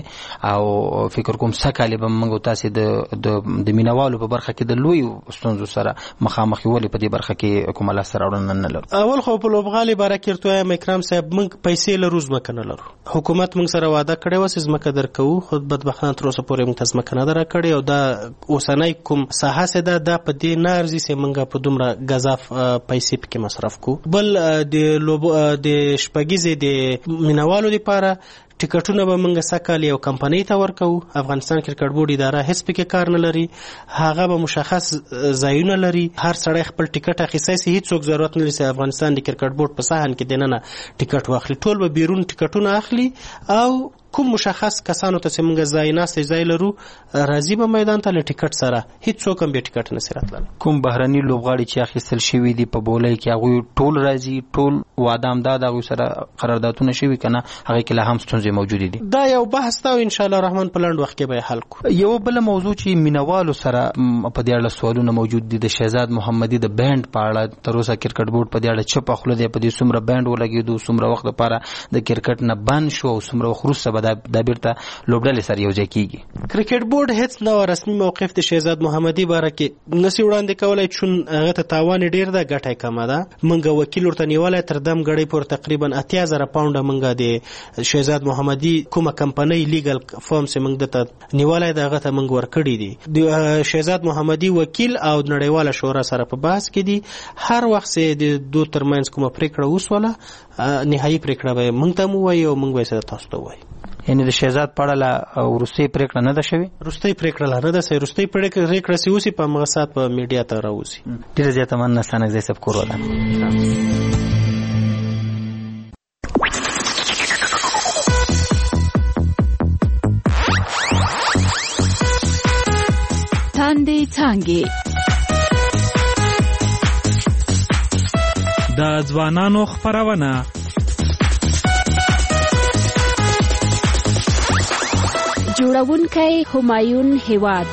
[SPEAKER 7] او فکر کوم سکهاله به موږ تاسو د د مینوالو په برخه کې د لوی ستونزو سره مخامخ یول په دې برخه کې کومه لاس راوړنه نه لرو.
[SPEAKER 8] اول خو په لوبغالي بارکرتوه مکرام صاحب موږ پیسې له روز مکنه لرو، حکومت موږ سره وعده کړی و چې زمکه درکو، خو بدبختانه تر اوسه پورې موږ ته زمکه نه درکړې او دا اوسنۍ کوم ساحه سده دا په دې نارزي چې موږ په دومره غزاف پیسې پکې مصرف کو. بل د لوب د شپږیزې د مینوالو لپاره ټیکټونه به موږ سکهاله یو کمپنۍ ته ورکو، افغانستان کرکټ بورډ اداره هیڅ پکې کار نه لري، هغه به مشخص ځایونه لري، هر سړی خپل ټیکټ اخیستی سي، هیڅوک ضرورت نه لري چې افغانستان د کرکټ بورډ په صحن کې دننه ټیکټ واخلي، ټول به بیرون ټیکټونه اخلي او کوم مشخص کسانو ته چې موږ ځای ناست ځای لرو راځي به میدان ته له ټیکټ سره، هیڅوک هم به ټیکټ نه سي راتللی.
[SPEAKER 7] کوم بهرني لوبغاړي چې اخیستل شوي دي په بولای کې هغوی ټول راځي، ټول وعده هم دا د هغوی سره قراردادونه شوي که نه هغې کې لا هم ستونزې موجودې دي؟
[SPEAKER 8] دا یو بحث ده او انشاءالله رحمان په لنډ وخت کې به یې حل کړو.
[SPEAKER 7] یو بله موضوع چې مینوالو سره په دې اړه سوالونه موجود دي، د شهزاد محمدي د بینډ په اړه تر اوسه کرکټ بورډ په دې اړه چپ خوله دی، په دې څومره بینډ ولګېدو، څومره وخت لپاره د کرکټ نه بند شو او څومره وخت وروسته به دا بیرته لوبډلې سره یو ځای کیږي؟
[SPEAKER 8] کرکټ بورډ هیڅ نو رسمي موقف د شهزاد محمدي باره کې نسی وړاندې کولای، چون هغه ته تاوان ډیر ده، ګټه کمه ده. موږ وکیل ورته نیولای تر دم غړي پور تقریبا اتیا زره پاونډه موږ د شهزاد محمدي کومه کمپنۍ لیګل فارم سه موږ د نیولای دغه ته موږ ورکړی دي. د شهزاد محمدي وکیل او نړیواله شورا سره په بحث کې دي، هر وخت سه د دوه ترمنځ کومه پریکړه وسوله نهایی پریکړه به موږ ته مو وایي او موږ به سره تاسو ته وایي.
[SPEAKER 7] یعنی د شهزاد په اړه وروستۍ پریکړه نه ده شوې؟
[SPEAKER 8] وروستۍ پریکړه نه ده شوې، وروستۍ پریکړه چې اوسې په هغه ساعت په میډیا ته راوځي.
[SPEAKER 7] ډېره زیاته مننه ستانکزی صاحب، کور ودان.
[SPEAKER 11] تاندې څانګې
[SPEAKER 12] د ځوانانو خپرونه
[SPEAKER 11] جوړونکی همایون هیواد.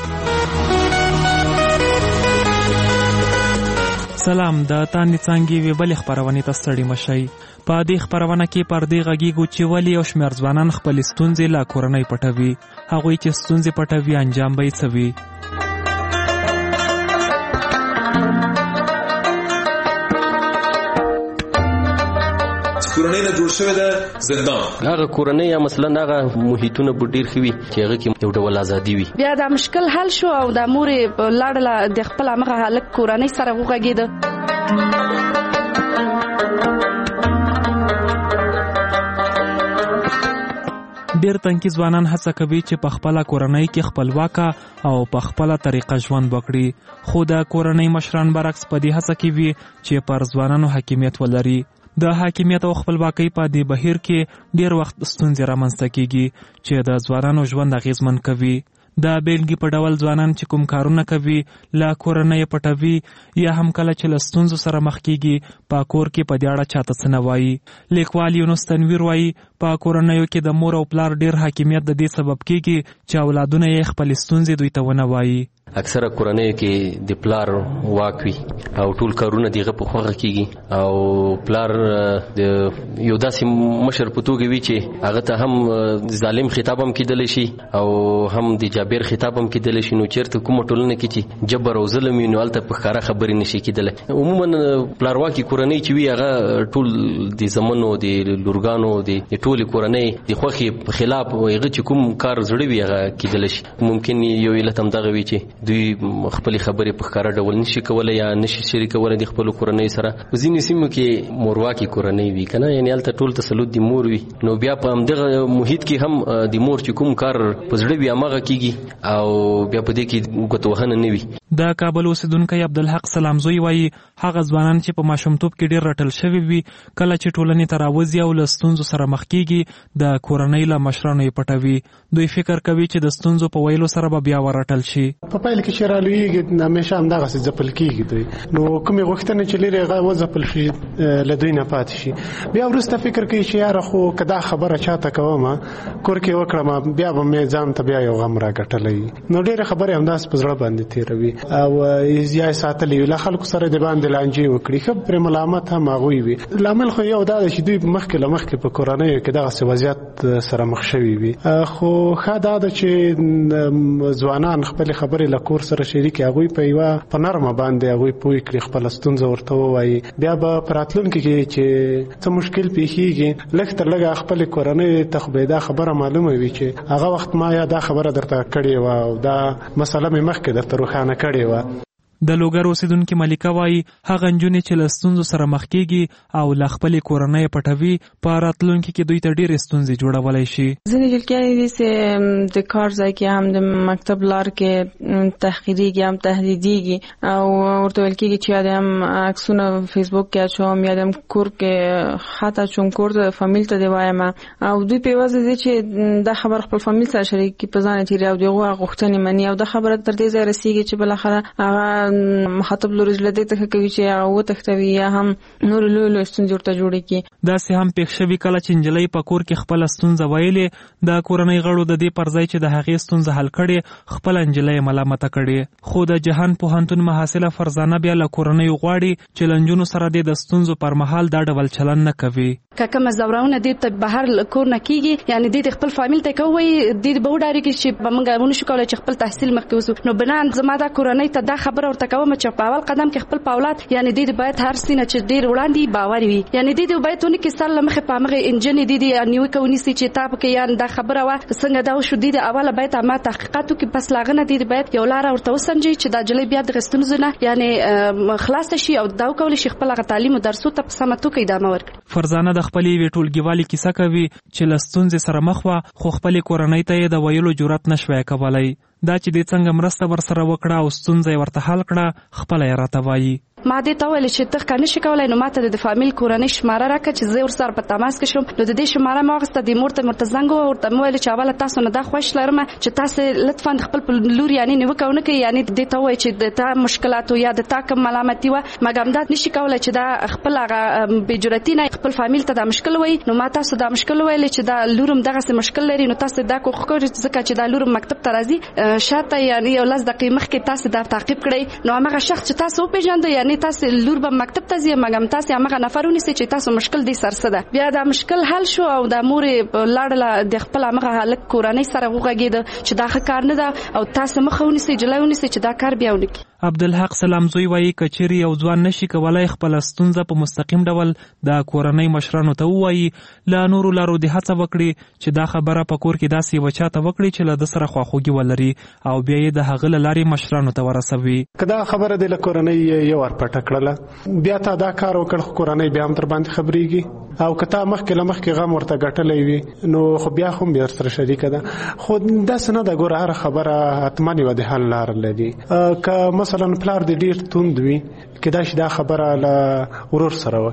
[SPEAKER 12] سلام، د تاندې څانګې وی بل خبرونه ته ستړي مشي. په دې خبرونه کې پر دې غږیږو چې ولی او شمیر ځوانان خپل ستونزې لا کورنۍ پټوي، هغه چې ستونزې پټوي انجام به یې څه وي.
[SPEAKER 13] کورنۍ نه جوړ شوی د زندان،
[SPEAKER 14] هغه کورنۍ یا مثلا هغه محیطونه به ډیر خوي چې هغه کې یو ډول ازادي وي.
[SPEAKER 25] بیا دا مشکل حل شو او د مورې لاړه د خپل هغه هلک کورنۍ سره وغږېده.
[SPEAKER 12] ډیر تنکي ځوانان هڅه کوي چې په خپل کورنۍ کې خپلواکه او په خپل طریقه ژوند وکړي، خو د کورنۍ مشران برعکس په دې هڅه کوي چې پر ځوانانو حاکمیت ولري. د حاکمیت او خپلواکۍ په دې بهیر کې ډیر وخت ستونزې رامنځته کیږي چې د ځوانانو ژوند اغیزمن کوي. د بیلګې په ډول ځوانان چې کوم کارونه کوي له کورنۍ پټوي یا هم کله چې له ستونزو سره مخ کیږي په کور کې په دې اړه چاته څه نه وایي. لیکوال یونس تنویر وایي په کورنیو کې د مور او پلار ډیر حاکمیت د دې سبب کیږي چې اولادونه یې خپل ستونزې دوی ته ونه وایي.
[SPEAKER 14] اکثره کورنۍ کې د پلار واک وي او ټول کارونه دغه په خوغه کیږي او پلار د یو داسې مشر په توګه وي چې هغه ته هم ظالم خطاب هم کیدل شي او هم د جابر خطاب هم کیدل شي. نو چیرته کومه ټولنه کې چې جبر او ظلم وي نو هلته په ښکاره خبرې نشي کیدل. عموما پلارواکي کورنۍ چې وي هغه ټول د زمنو د لورګانو د ټولې کورنۍ د خوښې په خلاف هغه چې کوم کار زړه وي هغه کیدل شي. ممکن یو علت هم دغه وي چې دوی خپل خبرې په ښکاره ډول نشي کولای یا نشي شریکولای د خپل کورنۍ سره. ځینې سیمو کې مورواکي کورنۍ وي کنه یعنی هلته ټول تسلط د مور وي نو بیا په همدغه محیط کې هم د مور چې کوم کار په زړه وي هماغه کیږي او بیا په دې کې ګوتوهنه نه وي.
[SPEAKER 12] د کابل اوسیدونکی عبدالحق سلامزوی وایي هغه ځوانان چې په ماشومتوب کې ډیر رټل شوي وي کله چې ټولنې ته راوځي او له ستونزو سره مخ کیږي د کورنۍ له مشرانو یې پټوي. دوی فکر کوي چې د ستونزو په ویلو سره به بیا ورټل شي.
[SPEAKER 2] په پایله کې چې رالویږي همیشه همدغسې ځپل کېږي دوی نو کومې غوښتنې چې لرې هغه وځپل شي له دوی نه پاتې شي. بیا وروسته فکر کوي چې یاره خو که دا خبره چاته کوم کور کې وکړم بیا به مې ځان ته بیا یو غم راګټلی نو ډېرې خبرې همداسې په زړه باندې تېروي او یا یې ساتلی وي له خلکو سره د باندې لانجې وکړي ښه پرې ملامت هم هغوی وي. لامل خو یو دا ده چې دوی مخکې له مخکې په کورنیو کې دغسې وضعیت سره مخ شوي وي. خو ښه دا ده چې ځوانان خپلې خبرې له کور سره شریکې هغوی په یوه په نرمه باندې هغوی پوه کړي خپله ستونزه ورته ووایي. بیا به په راتلونکي کې چې څه مشکل پیښیږي لږ تر لږه خپلې کورنۍ ته خو به دا خبره معلومه وي چې هغه وخت ما یا دا خبره درته کړې وه او دا مسله مې مخکې درته روښانه کړې وه.
[SPEAKER 12] د لوګر اوسیدونکي ملیکه وایي هغه نجونې چې له ستونزو سره مخ کیږي او له خپلې کورنۍ پټوي په راتلونکي کې دوی ته ډېرې ستونزې جوړولی شي.
[SPEAKER 4] ځینې جلکیانې دي چې د کار ځای کې هم د مکتب لار کې تحقیریږي هم تهدیدیږي او ورته ویل کېږي چې یا د هم عکسونه فیسبوک کې اچوم یا د هم کور کې خط اچوم کور ته فامیل ته دې وایم او دوی په یوازې دي چې دا خبر خپل فامیل سره شریک کړي په ځان یې تېري او د هغو غوښتنې مني او دا خبره تر دې ځایه رسېږي چې بالاخره هغه مخاطب لوري له دې ته کوي چې هغه وتښتوي یا هم نور لوی لوی ستونزې ورته جوړې کړي.
[SPEAKER 12] داسې هم پېښ شوي کله چې نجلۍ په کور کې خپله ستونزه ویلې د کورنۍ غړو د دې پر ځای چې د هغې ستونزه حل کړې خپله نجلۍ ملامته کړې. خو د جهان پوهنتون محصله فرزانه بیا له کورنیو غواړي چې له نجونو سره دې د ستونزو پر مهال دا ډول چلن نه کوي.
[SPEAKER 25] که کومه زورونه دې ته بهر کور نه کېږي یعنې دې خپل فامیل ته کوي دې به وډارېږي چې به موږ ونشو کولی چې خپل تحصیل مخکې وسو نو بنان زما دا کورنۍ ته دا خبره ورته کوم چې په اول قدم کې خپل په اولاد یعنې دې باید هر سینه چې ډېر وړاندې باور وي یعنې دې باید ونه کې سره له مخې په همغې انجنې دې نیوکه ونیسي چې تا پکې یعنې دا خبره وه څنګه دا وشو دې اوله باید همه تحقیقات وکړي پس له هغه نه دې باید یو لاره ورته وسنجوي چې دا نجلۍ بیا دغه ستونزو نه یعنې خلاصه شي او دا وکولی شي خپل هغه تعلیم او درسو ته په سمه توګه ادامه ورکړي.
[SPEAKER 12] فرزانه د خپلې یوې ټولګیوالې کیسه کوي چې له ستونزې سره مخ وه خو خپلې کورنۍ ته یې د ویلو جرأت نه شوی کولی. دا چې دې څنګه مرسته ورسره وکړه او ستونزه یې ورته حل کړه خپله یې راته وایي.
[SPEAKER 25] ما دې ته ویل چې ته ښه نشي کولی نو ماته د فامیل کورنۍ شماره راکړه چې زه ورسره په تماس کې شم. نو د دې شماره مې واخیسته دې مور ته مې ورته زنګ ووهه ورته مې ویل چې اوله تاسو نه دا خوښ لرم چې تاسې لطفا د خپل په لور یعنې نیوکه ونه کوئ یعنې دې ته ووایي چې د تا مشکلاتو یا د تا کوم ملامتي وه مګر دا نشي کولی چې دا خپل هغه بېجرأتي نه خپل فامیل ته دا مشکل وایي. نو ما تاسو دا مشکل ویلی چې دا لور هم دغسې مشکل لري نو تاسو دا کوښښ کوئ ځکه چې دا لور مکتب ته راځي شاته یعنې یو لس دقیقې مخکې تاسو دا تعقیب کړئ نو همغه شخص چې تاسو وپېژنده یعنې تاسو لور مکتب ته ځي مګم تاسو هغه نفر ونیسئ چې تاسو مشکل دې سر څه ده. بیا دا مشکل حل شو او د مور لاړله د خپل هغه هلک کورنۍ سره وغږېده چې دا ښه کار نه ده او تاسو مخه ونیسئ جلۍ ونیسئ چې دا کار بیا ونه کړي.
[SPEAKER 12] عبدالحق سلامزوی وایي که چیرې یو ځوان نشي کولی خپله ستونزه په مستقیم ډول د کورنۍ مشرانو ته ووایي له نورو لارو دې هڅه وکړي چې دا خبره په کور کې داسې یوه چا ته وکړي چې له ده سره خواخوږي ولري او بیا یې د هغه له لارې مشرانو ته ورسوي.
[SPEAKER 2] که دا خبره دې له کورنۍ یو ور پټه کړله بیا تا دا کار وکړ خو کورنۍ بیا هم در باندې خبرېږي او که تا مخکې له مخکې غم ورته ګټلی وي نو خو بیا خو هم بیا سره شریکه ده. خو داسې نه ده ګوره هره خبره حتما یوه د حل لاره لري. که مثلا پلار دې ډېر توند وي کېدای شي دا خبره له ورور سره وکړي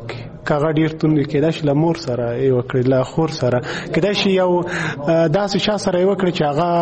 [SPEAKER 2] کاغه ډیر توند کېدای شي له مور سره یو کړی له خور سره کېدای شي یو داسې شا سره یو کړی چې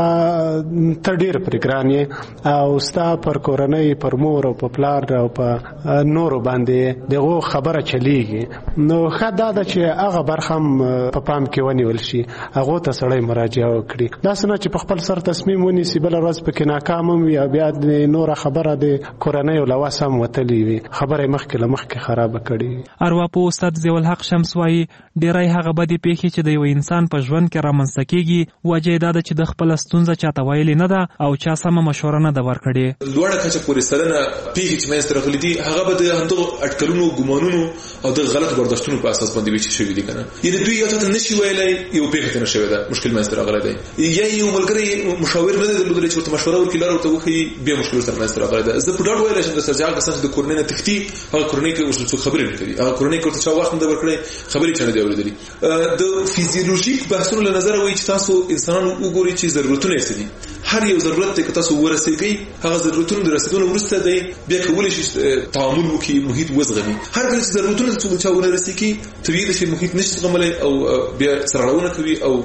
[SPEAKER 2] هغه ته ډیر پرګران یې او ستا پر کورنۍ پر مور او په پلار او په نورو باندې دغه خبره چلیږي نو خدا د چې هغه برخم په پام کې ونیول شي هغه ته سړی مراجعه وکړي دا څنګه چې په خپل سر تصمیم ونیسي بل ورځ پکې ناکام وي بیا د نور خبره د کورنۍ او لواسم وتلی وي خبره مخکې لمخکې خراب کړي
[SPEAKER 12] ارواپو استاد ضیاء الحق شمس وايي ډیرای هغه بدی پیښې چې د یو انسان په ژوند کې رامنځته کیږي وجه دا ده چې د خپل ستونزه چاته ویلې نه ده او چا سمه مشوره نه ده ورکړې
[SPEAKER 13] لوړه کچه پورې سرنه پیښې چې مې سترغلي دي هغه به د همدغه اټکلونو ګمانونو او د غلط برداشتونو په اساس باندې وچې شوي دي کنه یعنی دوی یو ته نشي ویلای یو پیښه نه شوی ده مشکل مې سترغلي دی یا یو ملګری مشاور نه درلودل چې ورته مشوره ورکړي لاره ته وخی به مشکل سره مې سترغلي ده زه په ډاډ ویل چې د سرجال کسان د کورنۍ نه تختی هغه کورنۍ کې اوس څه خبرې نه کوي هغه کورنۍ کې څه وخت نه ورکړي خبرې چنه دی اورېدلې د فیزیولوژیک بحثونو له نظر وایي چې تاسو انسانانو وګورئ چې ضرورتونه یې دي هر یو ضرورت ته تاسو ورسېږئ هغه ضرورتونه د رسیدلو وروسته دی بیا کولای شي تعامل وکړي محیط وزغمي هر کله چې ضرورتونه څو چا ورسېږي طبيعي چې محیط نشي زغملای او بیا سرغړونه کوي او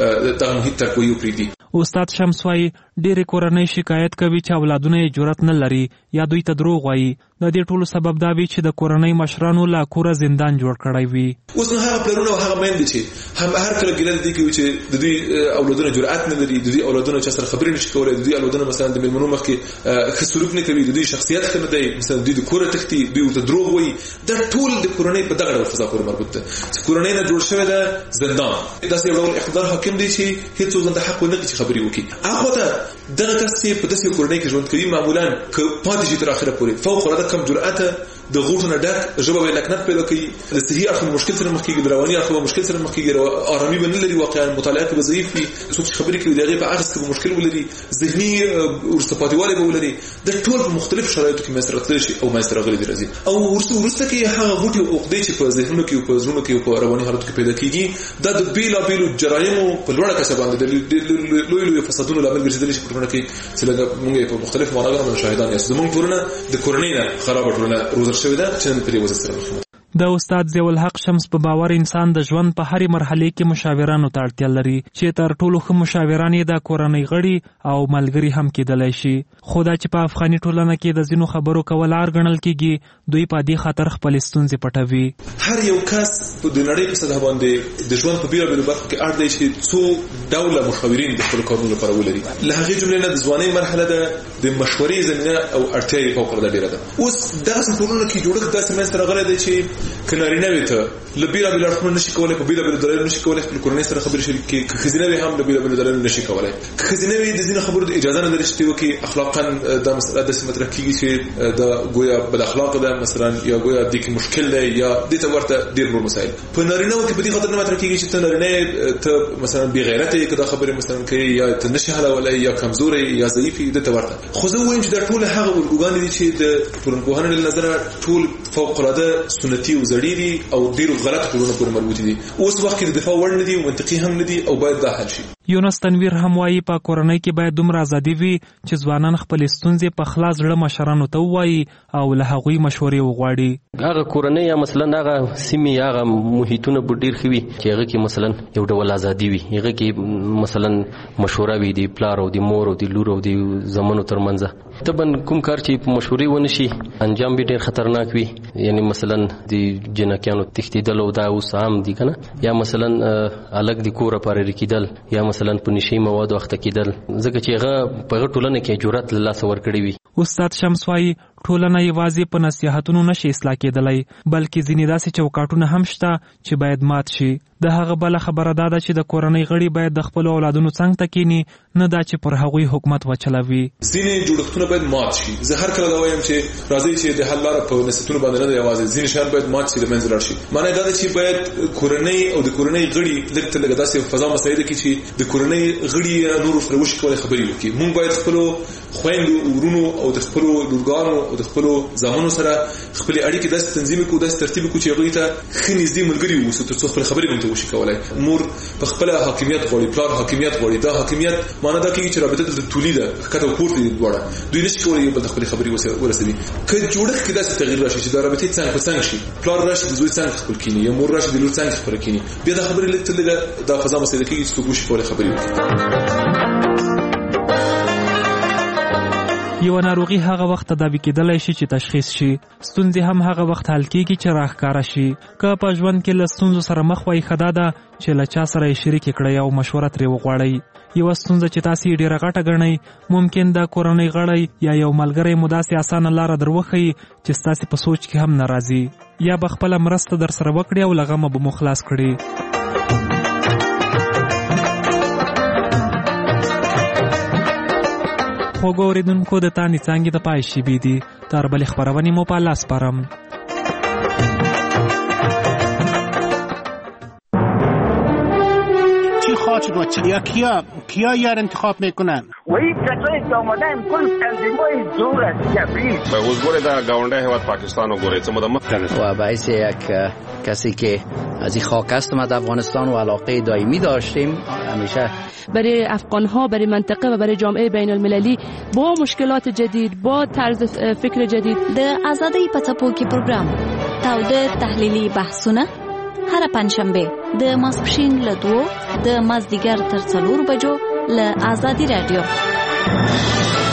[SPEAKER 13] د محیط ترکوي پریدي
[SPEAKER 12] استاد شمس وايي ډېر کورنۍ شکایت کوي چې اولادونه یې جرأت نه لري یا دوی ته دروغ وایي د دې ټولو سبب دا وي چې د کورنۍ مشرانو لا کوره زندان جوړ کړی وي
[SPEAKER 13] اوس نو هغه پلرونه او هغه میندې چې هم هر کله ګیله دي کوي چې د دوی اولادونه جرأت نه لري د دوی اولادونه چې سره خبرې نشي کولای د دوی اولادونه مثلا د میلمنو مخ کې ښه سلوک نه کوي د دوی شخصیت ښه نه دی مثلا د دوی کوره تختی دوی ورته دروغ وایي دا ټول د کورنۍ په دغه ډول فضا پورې مربوط ده چې کورنۍ نه جوړ شوی ده زندان داسې یو ډول اقتدار حاکم دی چې هیڅ څوک د حق نه کوي خبرې وکړي هغه ته دغه کس چې په داسې کورنۍ کې ژوند کوي معمولا ک پاتې شي تر اخره پورې فوق العاده کم جرأت د غوټونه ډک ژبه به لکنت پیدا کوي د صحي اخر مشکل سره مخ کېږي د رواني اخر مشکل سره مخ کېږي آرامي به نه لري واقعا مطالعه به ضعیف وي څوک خبرې کوي دغه په اخر کې مشکل ولري ذهني ورستپاتیواله به ولري د ټول په مختلف شرایطو کې مسرتل شي او مسرغلي درځي او ورسته ورسته کې هغه غوټي او عقدې چې په ذهنونو کې او په زړونو کې او په رواني حالت کې پیدا کېږي د بیلا بیلو جرایمو په لوړه کچه باندې د لوی لوی فسادونو لامل ګرځېدل شي په ټولنه کې چې لږ موږ په مختلف مراګانو شاهدان یاست زموږ ټولنه د کورنۍ نه خراب ټولنه روزل شوې ده چې نن پرې وځي سره مخ
[SPEAKER 12] د استاد ضیاء الحق شمس په باور انسان د ژوند په هرې مرحله کې مشاورانو ته اړتیا لري چې تر ټولو ښه مشاوران یې د کورنۍ غړي او ملګري هم کېدلی شي خو دا چې په افغاني ټولنه کې د ځینو خبرو کول عار ګڼل کېږي دوی په دې خاطر خپلې ستونزې پټوي
[SPEAKER 13] هر یو کس په د نړۍ په سطح باندې د ژوند په بیلابیلو برخو کې اړ دی چې څو ډوله مشاورین د خپلو کارونو لپاره ولري له هغې جملې نه د ځوانۍ مرحله ده د مشورې زمینه او اړتیا یې فوق العاده ډېره ده اوس داسې ټولنو کې جوړښت داسې منځته راغلی دی چې که نارینه وي ته له بېلابېلو اړخونو نشي کولی په بېلابېلو دلایلو نشي کولی خپل کورنۍ سره خبرې شریک کړي که ښځینه وي هم له بېلابېلو دلایلو نشي کولی که ښځینه وي د ځینو خبرو د اجازه نه لري چې وکړي اخلاقا دا مسله داسې مطرح کېږي چې دا ګویا بد اخلاقه ده مثلا یا ګویا دې کې مشکل دی یا دې ته ورته ډېر نور مسایل په نارینهو کې په دې خاطر نه مطرح کېږي چې ته نارینه ته مثلا بې غیرته یې که دا خبرې مثلا کوي یا ته نشي حلولی یا کمزوری یا ضعیف یې دې ته ورته خو زه ووایم چې دا ټول هغه الګوګانې دي چې د ټولنپوهنې له نظره ټول فوق العاده سنتي او زړې دي او ډېرو غلطو ټولنو پورې مربوطې دي اوس وخت کې د دفاع وړ نه دي او منطقي هم نه دي او باید دا حل شي
[SPEAKER 12] یونس تنویر هم وایي په کورنۍ کې باید دومره ازادي وي چې ځوانان خپلې ستونزې په خلاص زړه مشرانو ته ووایي او له هغوی مشورې وغواړي
[SPEAKER 14] هغه کورنۍ یا مثلا هغه سیمې هغه محیطونه به ډېر ښه وي چې هغه کې مثلا یو ډول ازادي وي هغه کې مثلا مشوره وي د پلار او د مور او د لور او د زامنو ترمنځ طبعا کوم کار چې په مشورې ونه شي انجام به ډېر خطرناک وي یعنی مثلا د جنکیانو تښتېدل او دا اوس عام دي که نه یا مثلا الګ د کوره پارېرې کېدل یا مثلا په نشي موادو اخته کېدل ځکه چې هغه په هغه ټولنه کې جرأت له لاسه ورکړی وي
[SPEAKER 12] استاد شمس وايي ټولنه یوازې په نصیحتونو نشي اصلاح کېدلی بلکې ځینې داسې چوکاټونه هم شته چې باید مات شي د هغه بله خبره دا ده چې د کورنۍ غړي باید د خپلو اولادونو څنګ ته کیني نه دا چې پر هغوی حکومت وچلوي
[SPEAKER 13] ځینې جوړښتونه باید مات شي زه هر کله دا وایم چې راځئ چې د حل لاره په نصیحتونو باندې نه ده یوازې ځینې شیان باید مات شي له منځه لاړ شي معنی دا ده چې باید کورنۍ او د کورنۍ غړي لږ تر لږه داسې فضا مسایده کې چې د کورنۍ غړي نور سره وشي کولی خبرې وکړي موږ باید خپلو خویندو ورونو او د خپل لورګانو او د خپل زامنو سره خپل اړیکې داسې تنظیم کو داسې ترتیب کو چې هغه ته خنځدي ملګری ووسو تر څو خپل خبرې مونږ ته وشي کولای. مور په خپل حاکمیت غوړي، پلار حاکمیت غوړي. دا حاکمیت معنی دا کوي چې رابطه د تولید کته پورته دي دوړه دوی نشي کولای په خپل خبرې ورسوي. که جوړښت کې داسې تغییر راشي چې دا رابطه څنګه په څنګه شي، پلار راشي د زوی څنګه خپل کینی یا مور راشي د لور څنګه خپل کینی، بیا دا خبرې لته دا فضا مسله کې چې کوم شي کولای خبرې وکړي.
[SPEAKER 12] یو ناروغي هغه وخت تداوی کېدلای شي چې تشخیص شي. ستونزې هم هغه وخت حل کېږي چې راښکاره شي. که په ژوند کې له ستونزو سره مخ وای ښه ده چې له چا سره یې شریک کړئ او مشوره ترې وغواړئ. یوه ستونزه چې تاسې یې ډېره غټه ګڼئ، ممکن د کورنۍ غړی یا یو ملګری مو داسې اسانه لاره در وښیي چې ستاسې په سوچ کې هم نه راځي، یا به خپله مرسته در سره وکړي او له غمه به مو خلاص کړي. خوږو اورېدونکو د تاندې څانګې د پای شیبې دي. تر بلې خپرونې مو په لاس سپارم.
[SPEAKER 10] چی خواهد بچه یا کیا کیا یار انتخاب میکنن
[SPEAKER 15] و این کسایی که آمدن کل تنظیم‌های دور از کبیر
[SPEAKER 16] به وزگوری در گاونده هواد پاکستان و گوری چه مدام
[SPEAKER 17] و باعث یک کسی که از این خاک هستم از افغانستان و علاقه دائمی داشتیم همیشه
[SPEAKER 18] برای افغان‌ها، برای منطقه و برای جامعه بین المللی با مشکلات جدید، با طرز فکر جدید.
[SPEAKER 5] د آزادۍ په څپو کې پروګرام تاوده تحلیلي بحثونه هر پنځشنبه د ماسپښین له دوو د مازدیګر تر څلورو بجو له آزادي رادیو.